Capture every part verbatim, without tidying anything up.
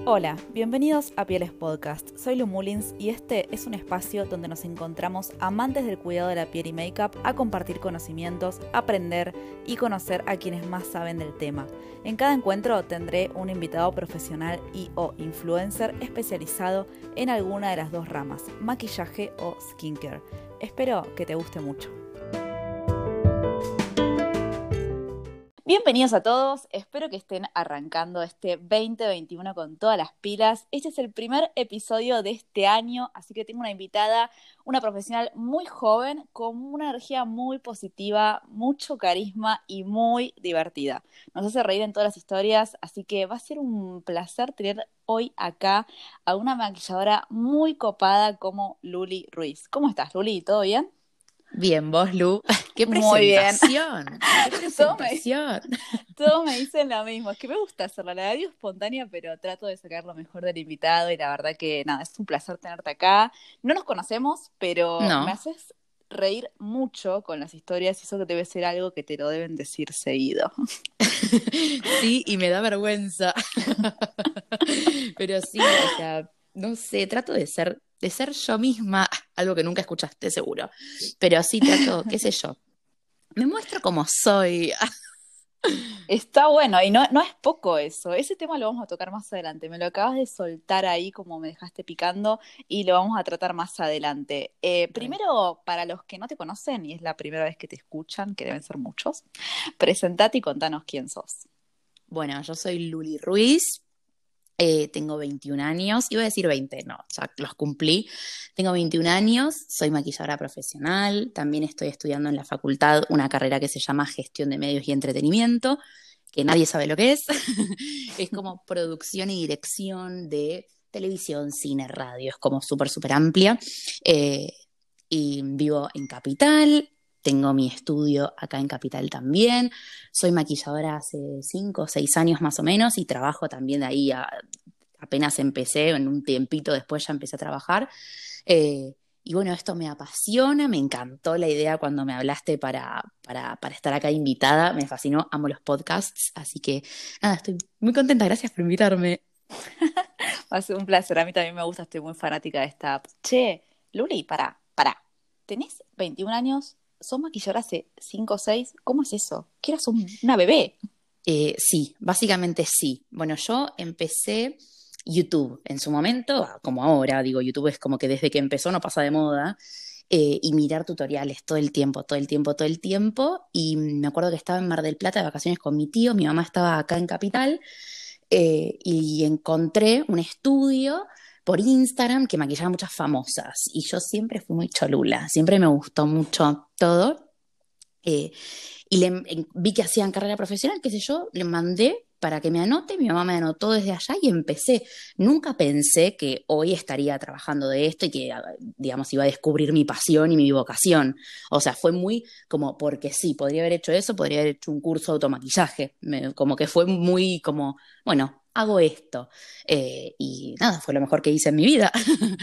Hola, bienvenidos a Pieles Podcast. Soy Lu Mullins y este es un espacio donde nos encontramos amantes del cuidado de la piel y make-up a compartir conocimientos, aprender y conocer a quienes más saben del tema. En cada encuentro tendré un invitado profesional y o influencer especializado en alguna de las dos ramas, maquillaje o skincare. Espero que te guste mucho. Bienvenidos a todos, espero que estén arrancando este veinte veintiuno con todas las pilas. Este es el primer episodio de este año, así que tengo una invitada, una profesional muy joven, con una energía muy positiva, mucho carisma y muy divertida. Nos hace reír en todas las historias, así que va a ser un placer tener hoy acá a una maquilladora muy copada como Luli Ruiz. ¿Cómo estás, Luli? ¿Todo bien? Bien, vos, Lu. ¡Qué Muy bien. presentación! ¡Qué presentación! Todos me, todos me dicen lo mismo. Es que me gusta hacerla, la radio espontánea, pero trato de sacar lo mejor del invitado y la verdad que nada, es un placer tenerte acá. No nos conocemos, pero me No. haces reír mucho con las historias y eso que debe ser algo que te lo deben decir seguido. Sí, y me da vergüenza. Pero sí, o sea, no sé, trato de ser, de ser yo misma, algo que nunca escuchaste seguro. Pero sí trato, qué sé yo. Me muestro como soy. Está bueno, y no, no es poco eso. Ese tema lo vamos a tocar más adelante. Me lo acabas de soltar ahí como me dejaste picando y lo vamos a tratar más adelante. Eh, Re. primero, para los que no te conocen y es la primera vez que te escuchan, que deben ser muchos, presentate y contanos quién sos. Bueno, yo soy Luli Ruiz. Eh, tengo veintiún años, iba a decir veinte, no, ya los cumplí. Tengo veintiún años, soy maquilladora profesional, también estoy estudiando en la facultad una carrera que se llama Gestión de Medios y Entretenimiento, que nadie sabe lo que es. Es como producción y dirección de televisión, cine, radio, es como súper, súper amplia. Eh, y vivo en Capital. Tengo mi estudio acá en Capital también. Soy maquilladora hace cinco o seis años más o menos y trabajo también de ahí. A, apenas empecé, en un tiempito después ya empecé a trabajar. Eh, y bueno, esto me apasiona, me encantó la idea cuando me hablaste para, para, para estar acá invitada. Me fascinó, amo los podcasts. Así que nada, estoy muy contenta. Gracias por invitarme. Va a ser un placer, a mí también me gusta, estoy muy fanática de esta app. Che, Luli, pará, pará. ¿Tenés veintiún años? ¿Sos maquilladora hace cinco o seis? ¿Cómo es eso? ¿Que eras un- una bebé? Eh, sí, básicamente sí. Bueno, yo empecé YouTube en su momento, como ahora, digo, YouTube es como que desde que empezó no pasa de moda, eh, y mirar tutoriales todo el tiempo, todo el tiempo, todo el tiempo. Y me acuerdo que estaba en Mar del Plata de vacaciones con mi tío, mi mamá estaba acá en Capital, eh, y encontré un estudio por Instagram que maquillaba a muchas famosas. Y yo siempre fui muy cholula, siempre me gustó mucho todo. Eh, y le, en- vi que hacían carrera profesional, qué sé yo, le mandé para que me anote, mi mamá me anotó desde allá y empecé. Nunca pensé que hoy estaría trabajando de esto y que, digamos, iba a descubrir mi pasión y mi vocación. O sea, fue muy como, porque sí, podría haber hecho eso, podría haber hecho un curso de automaquillaje. Me- como que fue muy como, bueno, hago esto. Eh, y nada, fue lo mejor que hice en mi vida.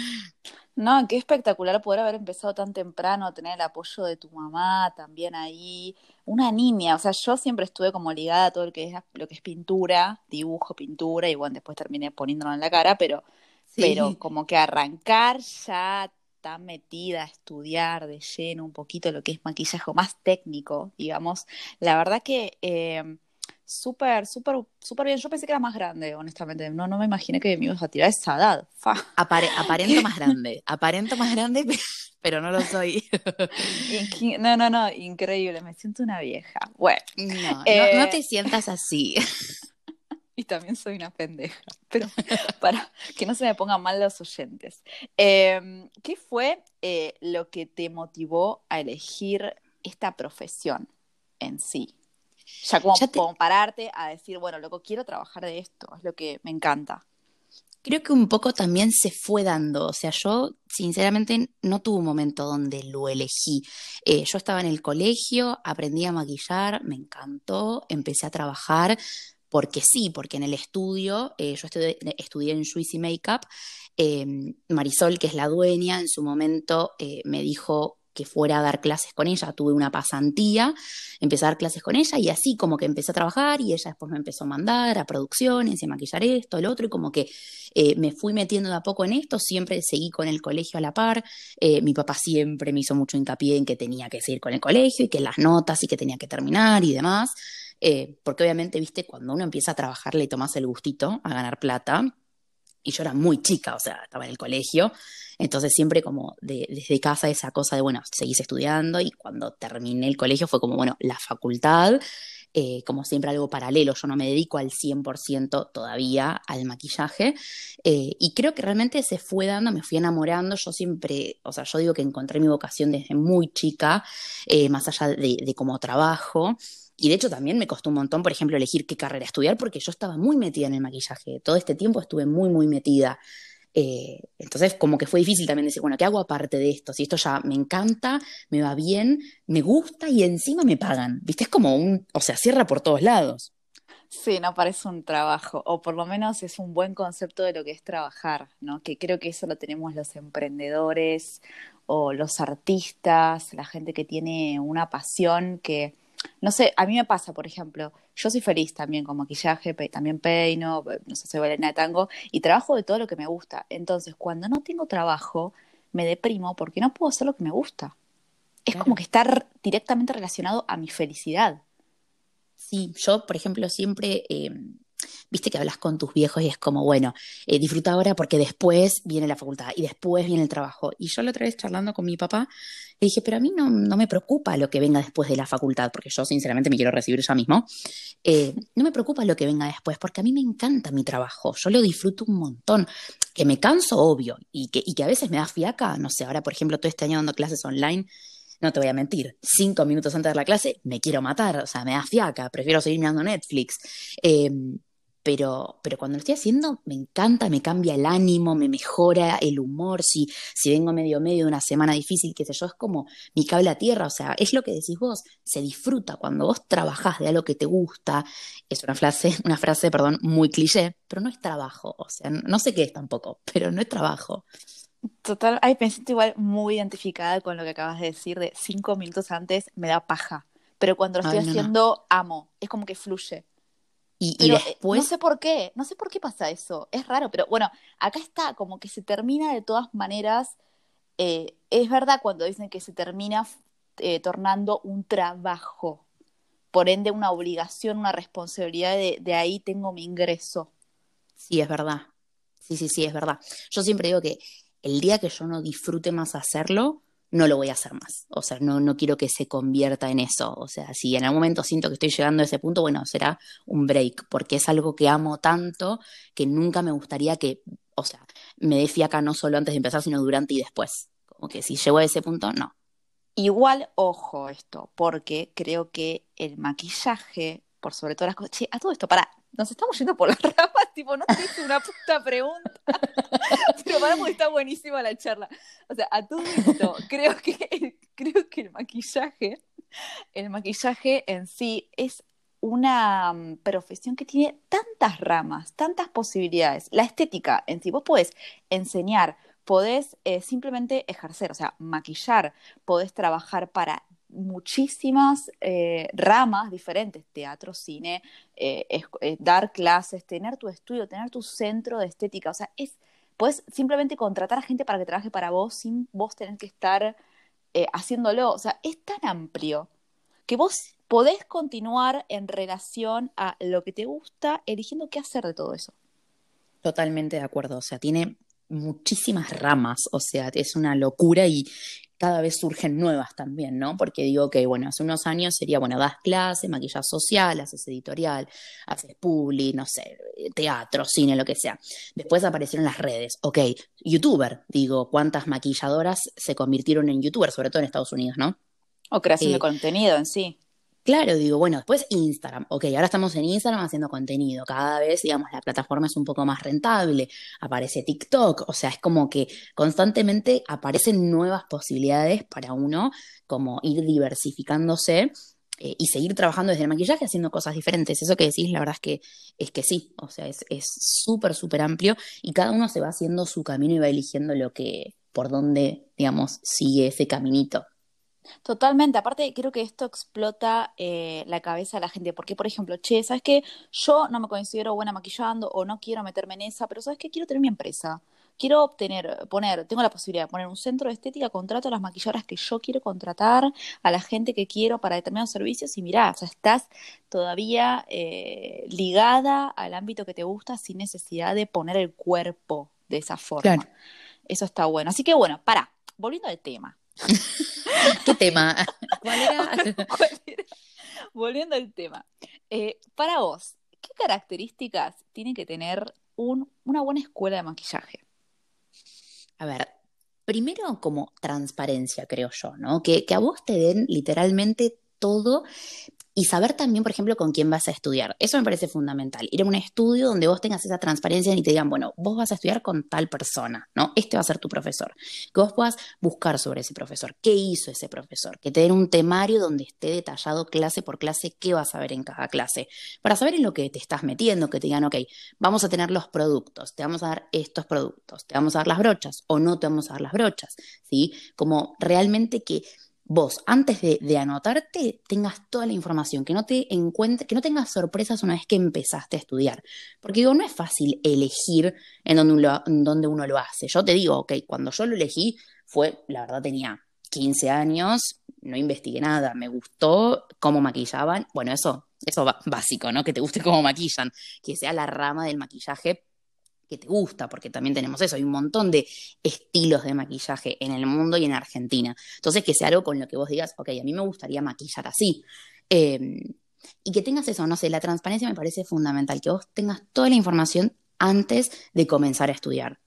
No, qué espectacular poder haber empezado tan temprano, tener el apoyo de tu mamá también ahí. Una niña, o sea, yo siempre estuve como ligada a todo lo que es, lo que es pintura, dibujo, pintura, y bueno, después terminé poniéndolo en la cara, pero, pero Sí. como que arrancar ya tan metida a estudiar de lleno un poquito lo que es maquillaje más técnico, digamos. La verdad que eh, súper, súper, súper bien. Yo pensé que era más grande, honestamente. No, no me imaginé que me ibas a tirar esa edad. Fa. Apare- aparento más grande, aparento más grande, pero no lo soy. Inqui- No, no, no, increíble, me siento una vieja. Bueno, No, no, no eh, te sientas así. y también soy una pendeja, pero para que no se me pongan mal los oyentes. Eh, ¿qué fue eh, lo que te motivó a elegir esta profesión en sí? Ya Ya como, te, como pararte a decir, bueno, loco, quiero trabajar de esto, es lo que me encanta. creo que un poco también se fue dando. O sea, yo sinceramente no tuve un momento donde lo elegí. Eh, yo estaba en el colegio, aprendí a maquillar, me encantó, empecé a trabajar. Porque sí, porque en el estudio, eh, yo estudié, estudié en Juicy Makeup, eh, Marisol, que es la dueña, en su momento eh, me dijo que fuera a dar clases con ella, tuve una pasantía, empecé a dar clases con ella y así como que empecé a trabajar y ella después me empezó a mandar a producciones y a maquillar esto, el otro y como que eh, me fui metiendo de a poco en esto, siempre seguí con el colegio a la par, eh, mi papá siempre me hizo mucho hincapié en que tenía que seguir con el colegio y que las notas y que tenía que terminar y demás, eh, porque obviamente, viste, cuando uno empieza a trabajar le tomas el gustito a ganar plata y yo era muy chica, o sea, estaba en el colegio, entonces siempre como de, desde casa esa cosa de, bueno, seguís estudiando y cuando terminé el colegio fue como, bueno, la facultad, eh, como siempre algo paralelo, yo no me dedico al cien por ciento todavía al maquillaje eh, y creo que realmente se fue dando, me fui enamorando, yo siempre, o sea, yo digo que encontré mi vocación desde muy chica, eh, más allá de, de como trabajo. Y de hecho también me costó un montón, por ejemplo, elegir qué carrera estudiar porque yo estaba muy metida en el maquillaje. Todo este tiempo estuve muy, muy metida. Eh, entonces como que fue difícil también decir, bueno, ¿qué hago aparte de esto? Si esto ya me encanta, me va bien, me gusta y encima me pagan. ¿Viste? Es como un, o sea, cierra por todos lados. Sí, no parece un trabajo, o por lo menos es un buen concepto de lo que es trabajar, ¿no? Que creo que eso lo tenemos los emprendedores o los artistas, la gente que tiene una pasión que, no sé, a mí me pasa, por ejemplo, yo soy feliz también con maquillaje, pe- también peino, pe- no sé, soy bailarina de tango y trabajo de todo lo que me gusta. Entonces, cuando no tengo trabajo, me deprimo porque no puedo hacer lo que me gusta. Es como Claro. que está r- directamente relacionado a mi felicidad. Sí, yo, por ejemplo, siempre, eh, viste que hablas con tus viejos y es como, bueno, eh, disfruta ahora porque después viene la facultad y después viene el trabajo. Y yo la otra vez charlando con mi papá, le dije, pero a mí no, no me preocupa lo que venga después de la facultad, porque yo sinceramente me quiero recibir ya mismo. Eh, no me preocupa lo que venga después, porque a mí me encanta mi trabajo, yo lo disfruto un montón. Que me canso, obvio, y que, y que a veces me da fiaca, no sé, ahora por ejemplo todo este año dando clases online, no te voy a mentir, cinco minutos antes de la clase me quiero matar, o sea, me da fiaca, prefiero seguir mirando Netflix. Eh, pero, pero cuando lo estoy haciendo me encanta, me cambia el ánimo, me mejora el humor, si, si vengo medio medio de una semana difícil, qué sé yo, es como mi cable a tierra, o sea, es lo que decís vos, se disfruta cuando vos trabajás de algo que te gusta, es una frase, una frase, perdón, muy cliché, pero no es trabajo, o sea, no, no sé qué es tampoco, pero no es trabajo. Total, ay, me siento igual muy identificada con lo que acabas de decir de cinco minutos antes me da paja, pero cuando lo estoy Ay, no, no. haciendo amo, es como que fluye. Y, y Pero eh, no sé después, por qué, no sé por qué pasa eso, es raro, pero bueno, acá está, como que se termina de todas maneras, eh, es verdad cuando dicen que se termina eh, tornando un trabajo, por ende una obligación, una responsabilidad, de, de ahí tengo mi ingreso. sí, es verdad. Sí, sí, sí, es verdad. Yo siempre digo que el día que yo no disfrute más hacerlo, no lo voy a hacer más. O sea, no, no quiero que se convierta en eso. O sea, si en algún momento siento que estoy llegando a ese punto, bueno, será un break, porque es algo que amo tanto que nunca me gustaría que, o sea, me dé fiaca no solo antes de empezar, sino durante y después. Como que si llego a ese punto, no. Igual, ojo esto, porque creo que el maquillaje, por sobre todas las cosas. Che, a todo esto, para, nos estamos yendo por las ramas, tipo, no te hice una puta pregunta, pero para porque está buenísima la charla. O sea, a todo esto, creo que, creo que el maquillaje, el maquillaje en sí es una mm, profesión que tiene tantas ramas, tantas posibilidades. La estética en sí, vos podés enseñar, podés eh, simplemente ejercer, o sea, maquillar, podés trabajar para muchísimas eh, ramas diferentes, teatro, cine, eh, es- eh, dar clases, tener tu estudio, tener tu centro de estética, o sea, es, podés simplemente contratar a gente para que trabaje para vos sin vos tener que estar eh, haciéndolo, o sea, es tan amplio que vos podés continuar en relación a lo que te gusta, eligiendo qué hacer de todo eso. Totalmente de acuerdo, o sea, tiene muchísimas ramas, o sea, es una locura y cada vez surgen nuevas también, ¿no? Porque digo que, bueno, hace unos años sería, bueno, das clases, maquillas social, haces editorial, haces publi, no sé, teatro, cine, lo que sea. Después aparecieron las redes, ok, youtuber, digo, ¿cuántas maquilladoras se convirtieron en youtuber, sobre todo en Estados Unidos, ¿no? O creación de Eh, contenido en sí. Claro, digo, bueno, después Instagram. Ok, ahora estamos en Instagram haciendo contenido. Cada vez, digamos, la plataforma es un poco más rentable. Aparece TikTok. O sea, es como que constantemente aparecen nuevas posibilidades para uno, como ir diversificándose eh, y seguir trabajando desde el maquillaje haciendo cosas diferentes. Eso que decís, la verdad es que, es que sí. O sea, es, es súper, súper amplio y cada uno se va haciendo su camino y va eligiendo lo que, por dónde, digamos, sigue ese caminito. Totalmente, aparte creo que esto explota eh, la cabeza de la gente, porque por ejemplo, che, ¿sabes qué? Yo no me considero buena maquillando o no quiero meterme en esa, pero ¿sabes qué? Quiero tener mi empresa, quiero obtener, poner, tengo la posibilidad de poner un centro de estética, contrato a las maquilladoras que yo quiero contratar, a la gente que quiero para determinados servicios y mirá, o sea, estás todavía eh, ligada al ámbito que te gusta sin necesidad de poner el cuerpo de esa Claro. forma. Eso está bueno. Así que bueno, para, volviendo al tema. ¿Qué tema? ¿Cuál era? ¿Cuál era? Volviendo al tema. Eh, para vos, ¿qué características tiene que tener un, una buena escuela de maquillaje? A ver, primero como transparencia, creo yo, ¿no? Que, que a vos te den literalmente todo y saber también, por ejemplo, con quién vas a estudiar. Eso me parece fundamental. Ir a un estudio donde vos tengas esa transparencia y te digan, bueno, vos vas a estudiar con tal persona, ¿no? Este va a ser tu profesor. Que vos puedas buscar sobre ese profesor. ¿Qué hizo ese profesor? Que te den un temario donde esté detallado clase por clase qué vas a ver en cada clase. Para saber en lo que te estás metiendo, que te digan, ok, vamos a tener los productos, te vamos a dar estos productos, te vamos a dar las brochas o no te vamos a dar las brochas, ¿sí? Como realmente que vos, antes de, de anotarte, tengas toda la información, que no te encuentre, que no tengas sorpresas una vez que empezaste a estudiar. Porque digo, no es fácil elegir en donde uno, en donde uno lo hace. Yo te digo, ok, cuando yo lo elegí fue, la verdad tenía quince años, no investigué nada, me gustó cómo maquillaban. Bueno, eso, eso básico, ¿no? Que te guste cómo maquillan, que sea la rama del maquillaje que te gusta, porque también tenemos eso, hay un montón de estilos de maquillaje en el mundo y en Argentina. Entonces, que sea algo con lo que vos digas, ok, a mí me gustaría maquillar así. Eh, y que tengas eso, no sé, la transparencia me parece fundamental, que vos tengas toda la información antes de comenzar a estudiar.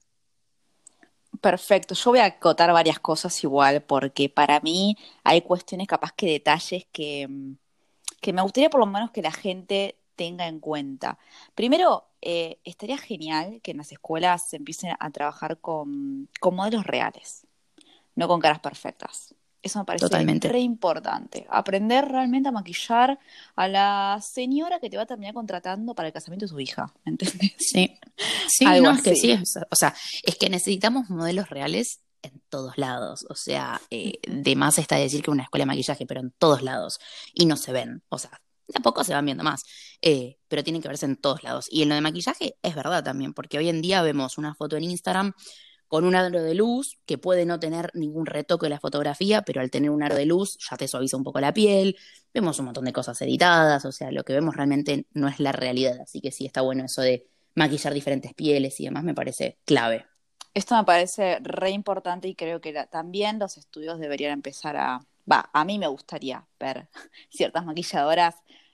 Perfecto, yo voy a acotar varias cosas igual, porque para mí hay cuestiones, capaz que detalles que, mm, que me gustaría por lo menos que la gente tenga en cuenta. Primero, eh, estaría genial que en las escuelas se empiecen a trabajar con, con modelos reales, no con caras perfectas. Eso me parece Totalmente. re importante. Aprender realmente a maquillar a la señora que te va a terminar contratando para el casamiento de su hija, ¿me entendés? Sí, sí, Algo no, es que sí, así. es, o sea, es que necesitamos modelos reales en todos lados, o sea, eh, Ujú. de más está decir que una escuela de maquillaje, pero en todos lados, y no se ven, o sea, de a poco se van viendo más, eh, pero tienen que verse en todos lados. Y en lo de maquillaje es verdad también, porque hoy en día vemos una foto en Instagram con un aro de luz que puede no tener ningún retoque de la fotografía, pero al tener un aro de luz ya te suaviza un poco la piel, vemos un montón de cosas editadas, o sea, lo que vemos realmente no es la realidad, así que sí está bueno eso de maquillar diferentes pieles y demás, me parece clave. Esto me parece re importante y creo que la- también los estudios deberían empezar a... Va, a mí me gustaría ver ciertas maquilladoras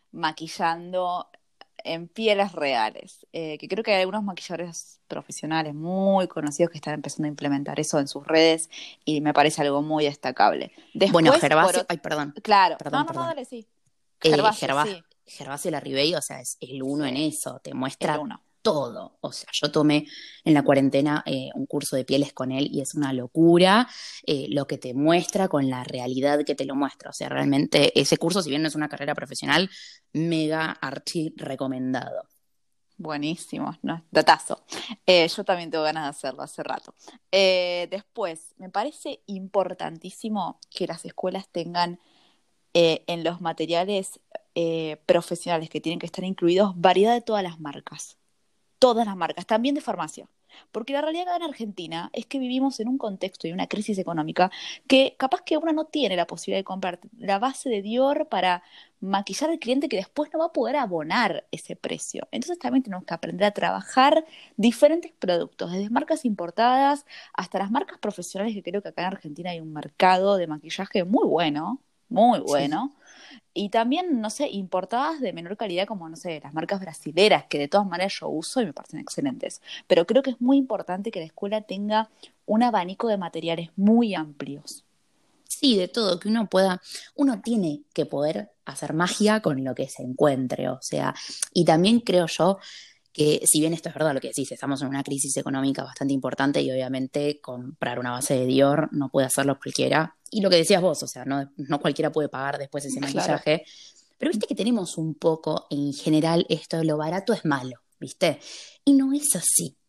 maquillando en pieles reales, eh, que creo que hay algunos maquilladores profesionales muy conocidos que están empezando a implementar eso en sus redes y me parece algo muy destacable. Bueno, Después, por Gervasio, otro... ay, perdón, Claro, no, perdón, no, no, perdón. dale, sí. Eh, Gervasio, Gervas, sí, Gervasio Larribey, o sea, es el uno sí, en eso, te el muestra uno. todo. O sea, yo tomé en la cuarentena eh, un curso de pieles con él y es una locura eh, lo que te muestra con la realidad que te lo muestra. O sea, realmente ese curso, si bien no es una carrera profesional, mega archi recomendado. Buenísimo, ¿no? Datazo. Eh, yo también tengo ganas de hacerlo hace rato. Eh, después, me parece importantísimo que las escuelas tengan eh, en los materiales eh, profesionales que tienen que estar incluidos variedad de todas las marcas, todas las marcas, también de farmacia. Porque la realidad acá en Argentina es que vivimos en un contexto y una crisis económica que capaz que uno no tiene la posibilidad de comprar la base de Dior para maquillar al cliente que después no va a poder abonar ese precio. Entonces también tenemos que aprender a trabajar diferentes productos, desde marcas importadas hasta las marcas profesionales, que creo que acá en Argentina hay un mercado de maquillaje muy bueno, muy Sí. bueno. Y también, no sé, importadas de menor calidad como, no sé, las marcas brasileras, que de todas maneras yo uso y me parecen excelentes. Pero creo que es muy importante que la escuela tenga un abanico de materiales muy amplios. Sí, de todo, que uno pueda, uno tiene que poder hacer magia con lo que se encuentre, o sea, y también creo yo que si bien esto es verdad lo que decís, estamos en una crisis económica bastante importante y obviamente comprar una base de Dior no puede hacerlo cualquiera. Y lo que decías vos, o sea, no, no cualquiera puede pagar después ese Claro. maquillaje. Pero viste que tenemos un poco, en general, esto de lo barato es malo, ¿viste? Y no es así.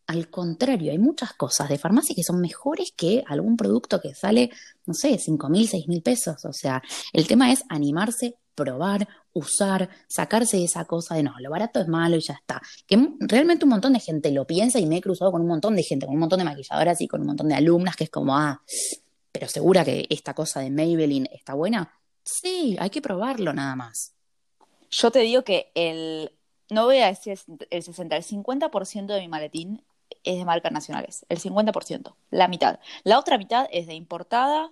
Al contrario, hay muchas cosas de farmacia que son mejores que algún producto que sale, no sé, cinco mil, seis mil pesos. O sea, el tema es animarse, probar, usar, sacarse esa cosa de no, lo barato es malo y ya está. Que m- realmente un montón de gente lo piensa y me he cruzado con un montón de gente, con un montón de maquilladoras y con un montón de alumnas que es como, ah, pero segura que esta cosa de Maybelline está buena. Sí, hay que probarlo nada más. Yo te digo que el, no voy a decir el sesenta, el cincuenta por ciento de mi maletín es de marcas nacionales, el cincuenta por ciento, la mitad. La otra mitad es de importada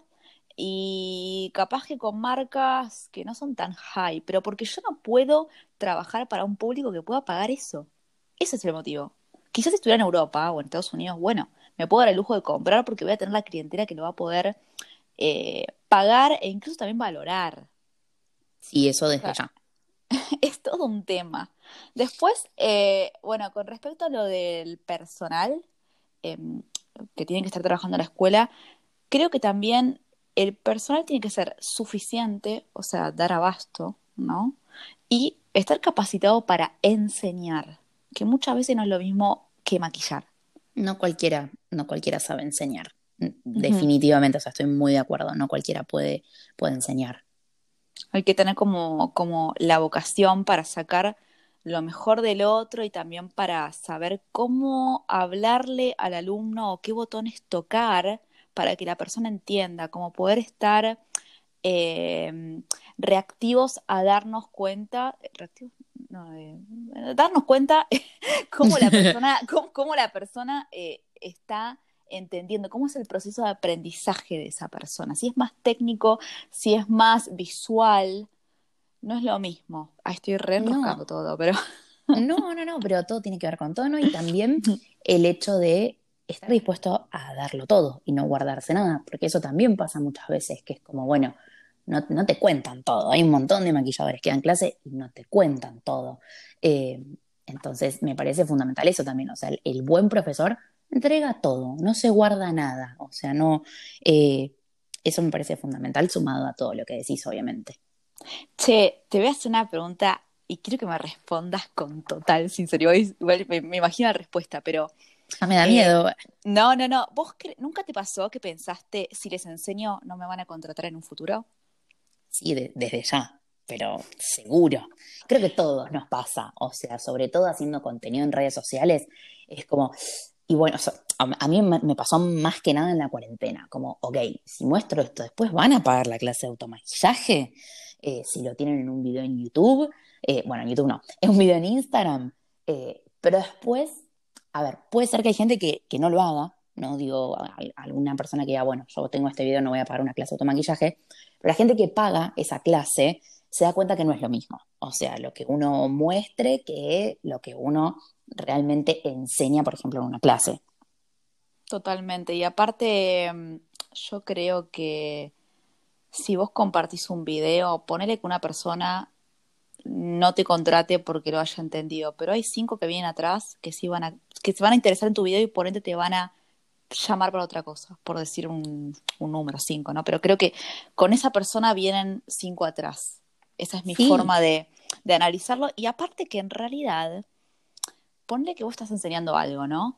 y capaz que con marcas que no son tan high, pero porque yo no puedo trabajar para un público que pueda pagar eso. Ese es el motivo. Quizás si estuviera en Europa o en Estados Unidos, bueno, me puedo dar el lujo de comprar porque voy a tener la clientela que lo va a poder eh, pagar e incluso también valorar. Sí, eso O desde sea, ya. es todo un tema. Después, eh, bueno, con respecto a lo del personal eh, que tiene que estar trabajando en la escuela, creo que también el personal tiene que ser suficiente, o sea, dar abasto, ¿no? Y estar capacitado para enseñar, que muchas veces no es lo mismo que maquillar. No cualquiera, no cualquiera sabe enseñar. Mm, Ujú. Definitivamente, o sea, estoy muy de acuerdo, no cualquiera puede, puede enseñar. Hay que tener como, como la vocación para sacar lo mejor del otro y también para saber cómo hablarle al alumno o qué botones tocar para que la persona entienda, como poder estar eh, reactivos a darnos cuenta, reactivos, no, eh, darnos cuenta cómo la persona, cómo, cómo la persona eh, está entendiendo, cómo es el proceso de aprendizaje de esa persona, si es más técnico, si es más visual, no es lo mismo. Ah, estoy reenroscando No, todo, pero no, no, no, pero todo tiene que ver con tono y también el hecho de estar dispuesto a darlo todo y no guardarse nada, porque eso también pasa muchas veces, que es como, bueno, no, no te cuentan todo. Hay un montón de maquilladores que dan clase y no te cuentan todo. Eh, entonces, me parece fundamental eso también, o sea, el, el buen profesor entrega todo, no se guarda nada, o sea, no, eh, eso me parece fundamental sumado a todo lo que decís, obviamente. che, te voy a hacer una pregunta y quiero que me respondas con total sinceridad. Igual me, me imagino la respuesta, pero Ah, me da eh, miedo. no, no, no. ¿Vos cre- nunca te pasó que pensaste, si les enseño, no me van a contratar en un futuro? Sí, de- desde ya, pero seguro. Creo que todos nos pasa, o sea, sobre todo haciendo contenido en redes sociales, es como, y bueno, o sea, a, a mí me, me pasó más que nada en la cuarentena, como, ok, si muestro esto, después van a pagar la clase de automaquillaje. Eh, si lo tienen en un video en YouTube, eh, bueno, en YouTube no, en un video en Instagram, eh, pero después, a ver, puede ser que hay gente que, que no lo haga, ¿no? Digo, a- a- alguna persona que diga, bueno, yo tengo este video, no voy a pagar una clase de automaquillaje, pero la gente que paga esa clase se da cuenta que no es lo mismo. O sea, lo que uno muestre que lo que uno realmente enseña, por ejemplo, en una clase. Totalmente. Y aparte, mm, yo creo que si vos compartís un video, ponele que una persona no te contrate porque lo haya entendido, pero hay cinco que vienen atrás que sí van a, que se van a interesar en tu video y por ende te van a llamar para otra cosa, por decir un, un número, cinco, ¿no? Pero creo que con esa persona vienen cinco atrás. Esa es mi Sí, forma de, de analizarlo. Y aparte que en realidad, ponle que vos estás enseñando algo, ¿no?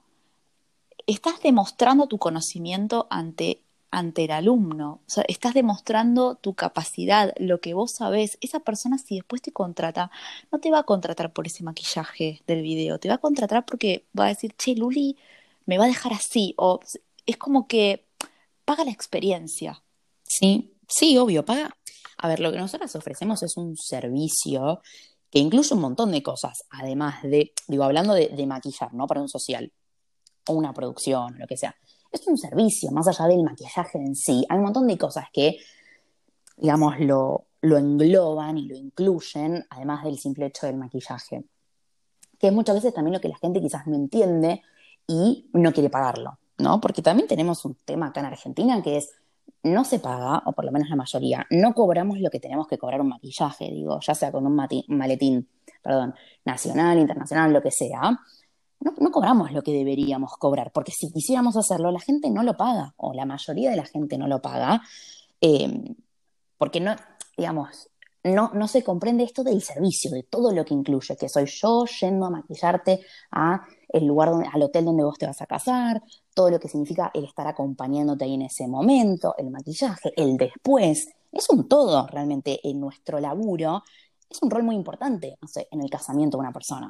Estás demostrando tu conocimiento ante, ante el alumno, o sea, estás demostrando tu capacidad, lo que vos sabés. Esa persona, si después te contrata, no te va a contratar por ese maquillaje del video, te va a contratar porque va a decir, che, Luli, me va a dejar así, o es como que paga la experiencia. sí, sí, obvio, paga. A ver, lo que nosotros ofrecemos es un servicio que incluye un montón de cosas, además de, digo, hablando de, de maquillar, ¿no? Para un social o una producción, lo que sea. Es un servicio, más allá del maquillaje en sí. Hay un montón de cosas que digamos, lo, lo engloban y lo incluyen, además del simple hecho del maquillaje, que es muchas veces también lo que la gente quizás no entiende y no quiere pagarlo, ¿no? Porque también tenemos un tema acá en Argentina que es, no se paga, o por lo menos la mayoría, no cobramos lo que tenemos que cobrar un maquillaje, digo, ya sea con un mati- maletín, perdón, nacional, internacional, lo que sea, no, no cobramos lo que deberíamos cobrar, porque si quisiéramos hacerlo, la gente no lo paga, o la mayoría de la gente no lo paga, eh, porque no, digamos, no, no se comprende esto del servicio, de todo lo que incluye, que soy yo yendo a maquillarte a el lugar donde, al hotel donde vos te vas a casar, todo lo que significa el estar acompañándote ahí en ese momento, el maquillaje, el después. Es un todo realmente en nuestro laburo. Es un rol muy importante, no sé, en el casamiento de una persona.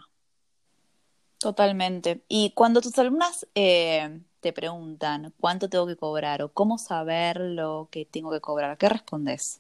Totalmente. Y cuando tus alumnas eh, te preguntan cuánto tengo que cobrar o cómo saber lo que tengo que cobrar, ¿qué respondes?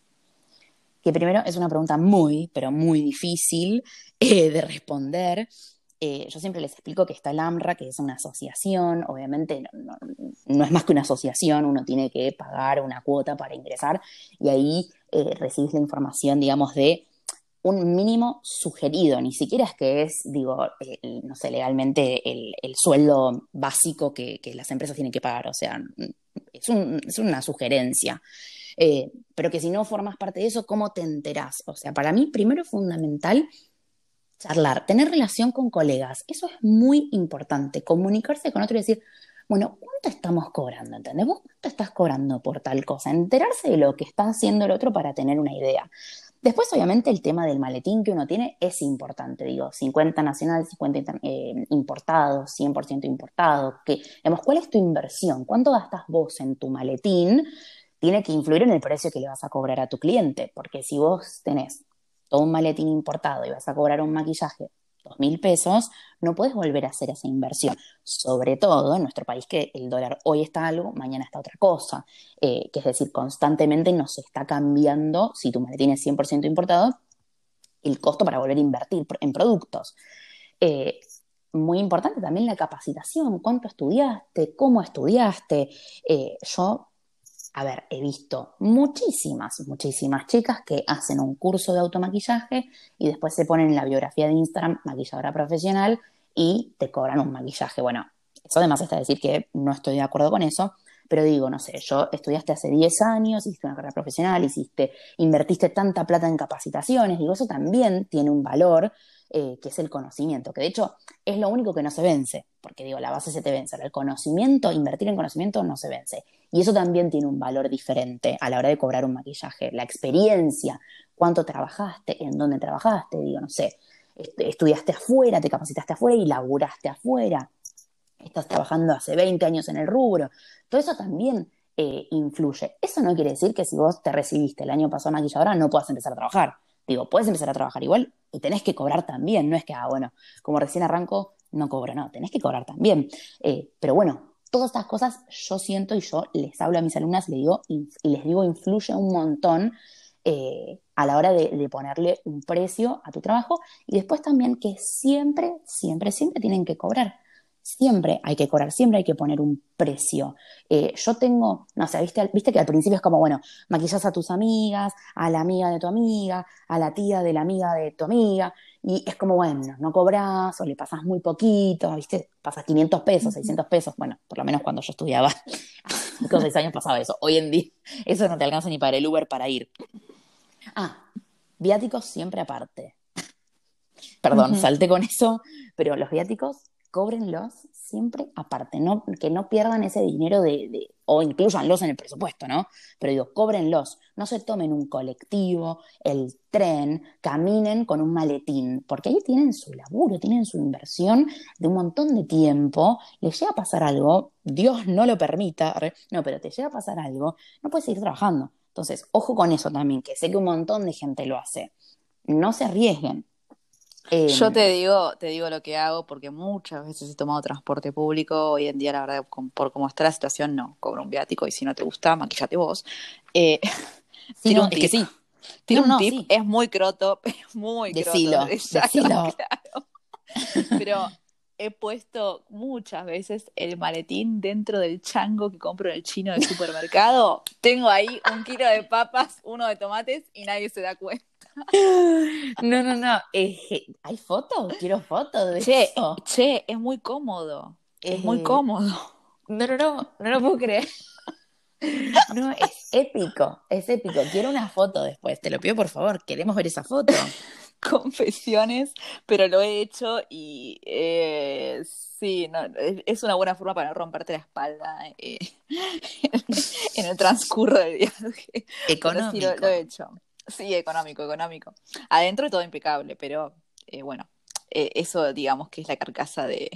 Que primero es una pregunta muy, pero muy difícil eh, de responder. Eh, yo siempre les explico que está el AMRA, que es una asociación, obviamente no, no, no es más que una asociación, uno tiene que pagar una cuota para ingresar y ahí eh, recibís la información, digamos, de un mínimo sugerido, ni siquiera es que es, digo, el, no sé, legalmente el, el sueldo básico que, que, las empresas tienen que pagar, o sea, es, un, es una sugerencia. Eh, pero que si no formas parte de eso, ¿cómo te enterás? O sea, para mí primero es fundamental charlar, tener relación con colegas, eso es muy importante, comunicarse con otro y decir, bueno, ¿cuánto estamos cobrando? ¿Entendés? ¿Vos cuánto estás cobrando por tal cosa? Enterarse de lo que está haciendo el otro para tener una idea. Después, obviamente, el tema del maletín que uno tiene es importante, digo, cincuenta nacional, cincuenta eh, importado, cien por ciento importado, que, digamos, ¿cuál es tu inversión? ¿Cuánto gastas vos en tu maletín? Tiene que influir en el precio que le vas a cobrar a tu cliente, porque si vos tenés todo un maletín importado y vas a cobrar un maquillaje dos mil pesos, no puedes volver a hacer esa inversión. Sobre todo en nuestro país que el dólar hoy está algo, mañana está otra cosa. Eh, que es decir, constantemente nos está cambiando, si tu maletín es cien por ciento importado, el costo para volver a invertir en productos. Eh, muy importante también la capacitación, cuánto estudiaste, cómo estudiaste. Eh, yo A ver, he visto muchísimas, muchísimas chicas que hacen un curso de automaquillaje y después se ponen en la biografía de Instagram maquilladora profesional y te cobran un maquillaje. Bueno, eso además está decir que no estoy de acuerdo con eso, pero digo, no sé, yo estudiaste hace diez años, hiciste una carrera profesional, hiciste, invertiste tanta plata en capacitaciones, digo, eso también tiene un valor, eh, que es el conocimiento, que de hecho es lo único que no se vence, porque digo, la base se te vence, el conocimiento, invertir en conocimiento no se vence. Y eso también tiene un valor diferente a la hora de cobrar un maquillaje. La experiencia, cuánto trabajaste, en dónde trabajaste, digo, no sé, estudiaste afuera, te capacitaste afuera y laburaste afuera. Estás trabajando hace veinte años en el rubro. Todo eso también eh, influye. Eso no quiere decir que si vos te recibiste el año pasado maquilladora no puedas empezar a trabajar. Digo, puedes empezar a trabajar igual y tenés que cobrar también. No es que, ah, bueno, como recién arranco, no cobro. No, tenés que cobrar también. Eh, pero bueno, todas estas cosas yo siento y yo les hablo a mis alumnas y les digo, y les digo influye un montón eh, a la hora de, de ponerle un precio a tu trabajo y después también que siempre, siempre, siempre tienen que cobrar. Siempre hay que cobrar, siempre hay que poner un precio. Eh, yo tengo, no sé, ¿viste, viste que al principio es como, bueno, maquillas a tus amigas, a la amiga de tu amiga, a la tía de la amiga de tu amiga, y es como, bueno, no cobras o le pasas muy poquito, ¿viste? Pasas quinientos pesos, seiscientos pesos, bueno, por lo menos cuando yo estudiaba, con seis años pasaba eso. Hoy en día eso no te alcanza ni para el Uber para ir. Ah, viáticos siempre aparte. Perdón, Ujú. salté con eso, pero los viáticos cóbrenlos siempre aparte, no, que no pierdan ese dinero de, de, o incluyanlos en el presupuesto, ¿no? Pero digo, cóbrenlos, no se tomen un colectivo, el tren, caminen con un maletín, porque ahí tienen su laburo, tienen su inversión de un montón de tiempo, les llega a pasar algo, Dios no lo permita, no, pero te llega a pasar algo, no puedes seguir trabajando. Entonces, ojo con eso también, que sé que un montón de gente lo hace. No se arriesguen. Yo Eh, te digo, te digo lo que hago porque muchas veces he tomado transporte público. Hoy en día, la verdad, con- por cómo está la situación, no cobro un viático y si no te gusta, maquillate vos. Eh, sí, tiro no, un es que tip. sí. Tiro No, un no, tip, sí. es muy croto, es muy croto, Decilo, ya lo decilo. aclaro. Pero he puesto muchas veces el maletín dentro del chango que compro en el chino del supermercado. Tengo ahí un kilo de papas, uno de tomates y nadie se da cuenta. No, no, no. Eh, ¿hay fotos? Quiero fotos de Che, eso. che, es muy cómodo. Es muy Eh, cómodo. no, no, no, no lo puedo creer. No, es épico, es épico. Quiero una foto después, te lo pido por favor. Queremos ver esa foto. Confesiones, pero lo he hecho y eh, sí, no, es es una buena forma para no romperte la espalda eh, en el transcurso del viaje. Pero sí, lo, lo Económico. he hecho. Sí, económico, económico. Adentro todo impecable, pero eh, bueno, eh, eso digamos que es la carcasa de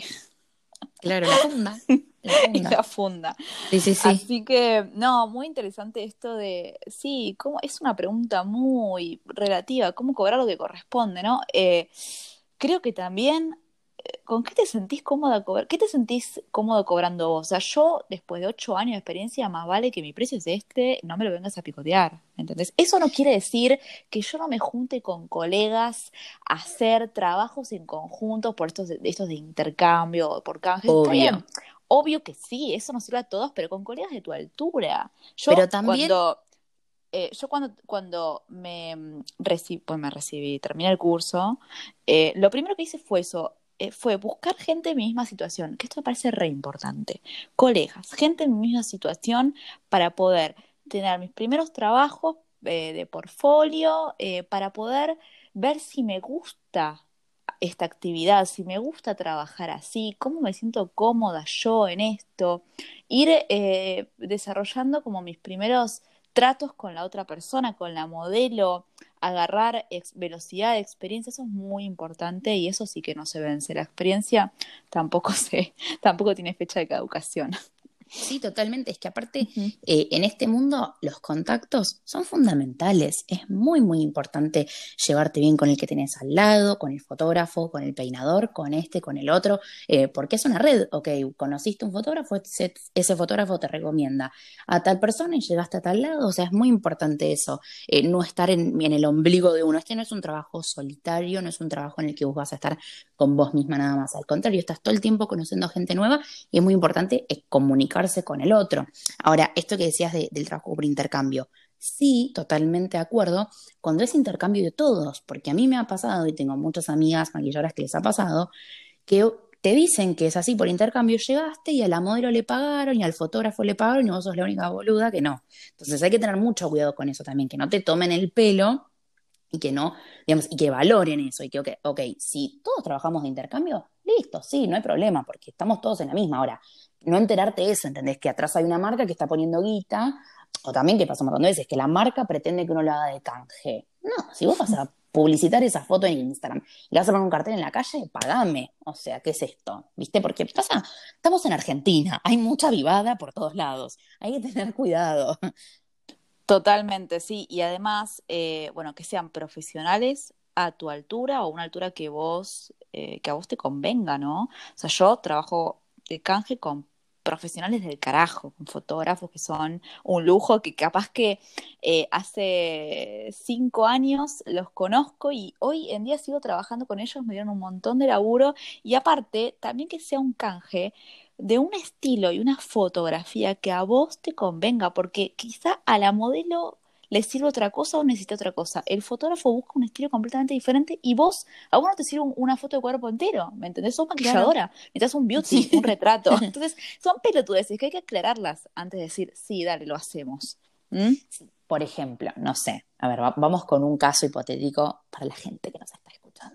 Claro, la funda, la y funda. la funda. Sí, sí, sí. Así que, no, muy interesante esto de, sí, cómo, es una pregunta muy relativa, cómo cobrar lo que corresponde, ¿no? Eh, creo que también, eh, ¿con qué te sentís cómoda cobrar? ¿Qué te sentís cómodo cobrando vos? O sea, yo, después de ocho años de experiencia, más vale que mi precio es este, no me lo vengas a picotear, ¿entendés? Eso no quiere decir que yo no me junte con colegas a hacer trabajos en conjunto por estos, estos de intercambio, por canjes, está bien. Obvio. Obvio que sí, eso nos sirve a todos, pero con colegas de tu altura. Pero Yo también, cuando, eh, yo cuando, cuando me recibí, pues me recibí, terminé el curso, eh, lo primero que hice fue eso, eh, fue buscar gente en mi misma situación, que esto me parece re importante. Colegas, gente en mi misma situación para poder tener mis primeros trabajos eh, de portfolio, eh, para poder ver si me gusta esta actividad, si me gusta trabajar así, cómo me siento cómoda yo en esto, ir eh, desarrollando como mis primeros tratos con la otra persona, con la modelo, agarrar ex velocidad de experiencia, eso es muy importante y eso sí que no se vence. La experiencia tampoco se, tampoco tiene fecha de caducación. sí, totalmente. Es que aparte, Ujú. eh, en este mundo los contactos son fundamentales. Es muy, muy importante llevarte bien con el que tenés al lado, con el fotógrafo, con el peinador, con este, con el otro, eh, porque es una red. Ok, conociste un fotógrafo, ese, ese fotógrafo te recomienda a tal persona y llegaste a tal lado. O sea, es muy importante eso, eh, no estar en, en el ombligo de uno. Este no es un trabajo solitario, no es un trabajo en el que vos vas a estar con vos misma nada más. Al contrario, estás todo el tiempo conociendo gente nueva y es muy importante eh, comunicarse con el otro. Ahora, esto que decías de, del trabajo por intercambio, sí, totalmente de acuerdo, cuando es intercambio de todos, porque a mí me ha pasado, y tengo muchas amigas maquilladoras que les ha pasado, que te dicen que es así por intercambio, llegaste y a la modelo le pagaron y al fotógrafo le pagaron y vos sos la única boluda que no. Entonces hay que tener mucho cuidado con eso también, que no te tomen el pelo y que no, digamos, y que valoren eso, y que, ok, ok, si todos trabajamos de intercambio, listo, sí, no hay problema, porque estamos todos en la misma. Ahora, no enterarte eso, ¿entendés? Que atrás hay una marca que está poniendo guita, o también que pasa un montón de veces, que la marca pretende que uno lo haga de canje. No, si vos vas a publicitar esa foto en Instagram y le vas a poner un cartel en la calle, pagame. O sea, ¿qué es esto? ¿Viste? Porque pasa, estamos en Argentina, hay mucha vivada por todos lados, hay que tener cuidado. Totalmente, sí. Y además, eh, bueno, que sean profesionales a tu altura o una altura que vos, eh, que a vos te convenga, ¿no? O sea, yo trabajo de canje con profesionales del carajo, con fotógrafos que son un lujo, que capaz que eh, hace cinco años los conozco y hoy en día sigo trabajando con ellos, me dieron un montón de laburo y aparte, también que sea un canje de un estilo y una fotografía que a vos te convenga, porque quizá a la modelo le sirve otra cosa o necesita otra cosa. El fotógrafo busca un estilo completamente diferente y vos, a vos no te sirve un- una foto de cuerpo entero, ¿me entendés? Sos Claro. maquilladora, necesitas un beauty, un Sí. retrato. Entonces, son pelotudeces que hay que aclararlas antes de decir, sí, dale, lo hacemos. ¿Mm? Por ejemplo, no sé, a ver, va- vamos con un caso hipotético para la gente que nos está escuchando.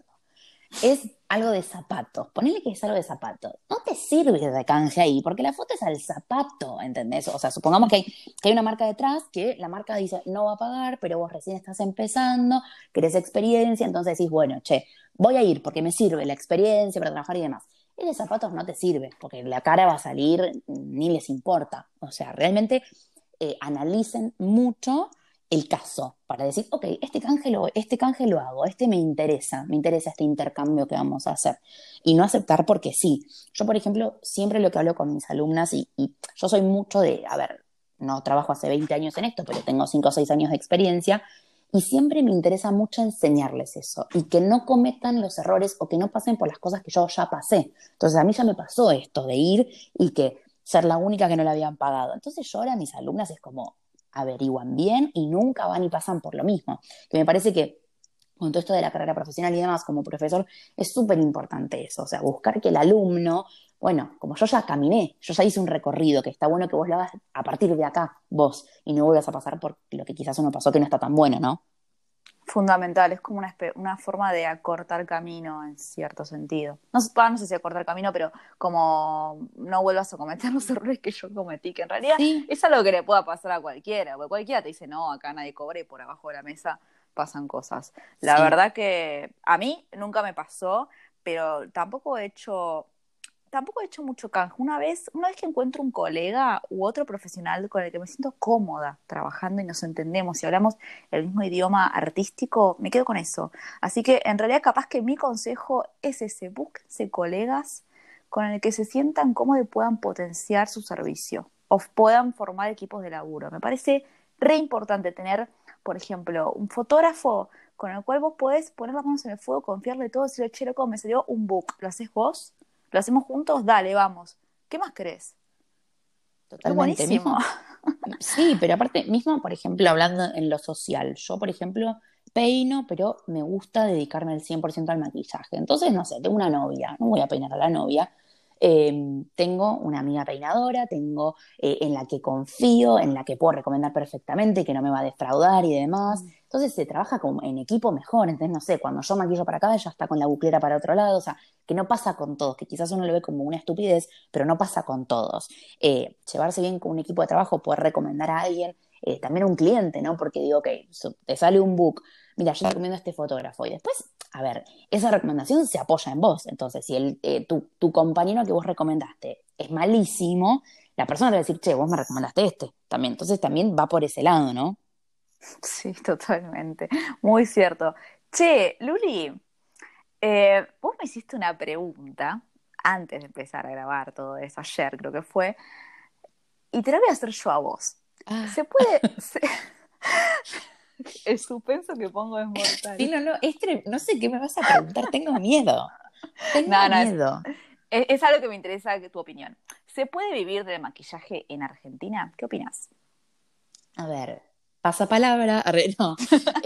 Es algo de zapatos, ponele que es algo de zapatos. No te sirve de canje ahí, porque la foto es al zapato, ¿entendés? O sea, supongamos que hay, que hay una marca detrás que la marca dice no va a pagar, pero vos recién estás empezando, querés experiencia, entonces decís, bueno, che, voy a ir porque me sirve la experiencia para trabajar y demás. El de zapatos no te sirve, porque la cara va a salir, ni les importa. O sea, realmente eh, analicen mucho el caso para decir, ok, este canje, lo, este canje lo hago, este me interesa, me interesa este intercambio que vamos a hacer. Y no aceptar porque sí. Yo, por ejemplo, siempre lo que hablo con mis alumnas, y, y yo soy mucho de, a ver, no trabajo hace veinte años en esto, pero tengo cinco o seis años de experiencia, y siempre me interesa mucho enseñarles eso, y que no cometan los errores o que no pasen por las cosas que yo ya pasé. Entonces, a mí ya me pasó esto de ir y que ser la única que no le habían pagado. Entonces yo ahora a mis alumnas es como averiguan bien y nunca van y pasan por lo mismo. Que me parece que con todo esto de la carrera profesional y demás, como profesor, es súper importante eso. O sea, buscar que el alumno, bueno, como yo ya caminé, yo ya hice un recorrido, que está bueno que vos lo hagas a partir de acá, vos, y no vuelvas a pasar por lo que quizás uno pasó que no está tan bueno, ¿no? Fundamental, es como una, espe- una forma de acortar camino en cierto sentido. No, sé- bah, no sé si acortar camino, pero como no vuelvas a cometer los errores que yo cometí, que en realidad Sí, es algo que le pueda pasar a cualquiera, porque cualquiera te dice, no, acá nadie cobre por abajo de la mesa, pasan cosas. La Sí. verdad que a mí nunca me pasó, pero tampoco he hecho, tampoco he hecho mucho canje. Una vez, una vez que encuentro un colega u otro profesional con el que me siento cómoda trabajando y nos entendemos y hablamos el mismo idioma artístico, me quedo con eso. Así que en realidad capaz que mi consejo es ese, búsquense colegas con el que se sientan cómodos y puedan potenciar su servicio o puedan formar equipos de laburo. Me parece re importante tener, por ejemplo, un fotógrafo con el cual vos podés poner las manos en el fuego, confiarle todo, decirle, che, loco, me salió un book, ¿lo haces vos? ¿Lo hacemos juntos? Dale, vamos. ¿Qué más querés? Es Totalmente, buenísimo. mismo, sí, pero aparte, mismo, por ejemplo, hablando en lo social, yo, por ejemplo, peino, pero me gusta dedicarme al cien por ciento al maquillaje. Entonces, no sé, tengo una novia, no voy a peinar a la novia. Eh, tengo una amiga peinadora, tengo eh, en la que confío, en la que puedo recomendar perfectamente, que no me va a defraudar y demás. Entonces se trabaja como en equipo mejor. Entonces, no sé, cuando yo maquillo para acá, ella está con la buclera para otro lado. O sea, que no pasa con todos, que quizás uno lo ve como una estupidez, pero no pasa con todos. Eh, llevarse bien con un equipo de trabajo, poder recomendar a alguien, eh, también a un cliente, ¿no? Porque digo, ok, so, te sale un book, mira, yo te recomiendo a este fotógrafo y después, a ver, esa recomendación se apoya en vos. Entonces, si el, eh, tu, tu compañero que vos recomendaste es malísimo, la persona te va a decir, che, vos me recomendaste este también. Entonces también va por ese lado, ¿no? Sí, totalmente. Muy cierto. Che, Luli, eh, vos me hiciste una pregunta antes de empezar a grabar todo eso, ayer creo que fue, y te la voy a hacer yo a vos. Ah, ¿Se puede...? se- El suspenso que pongo es sí, mortal. no, no, es tre- no sé qué me vas a preguntar, tengo miedo, tengo No, no, es, miedo. es, es algo que me interesa tu opinión. ¿Se puede vivir del maquillaje en Argentina? ¿Qué opinas? A ver, pasapalabra, arre, no.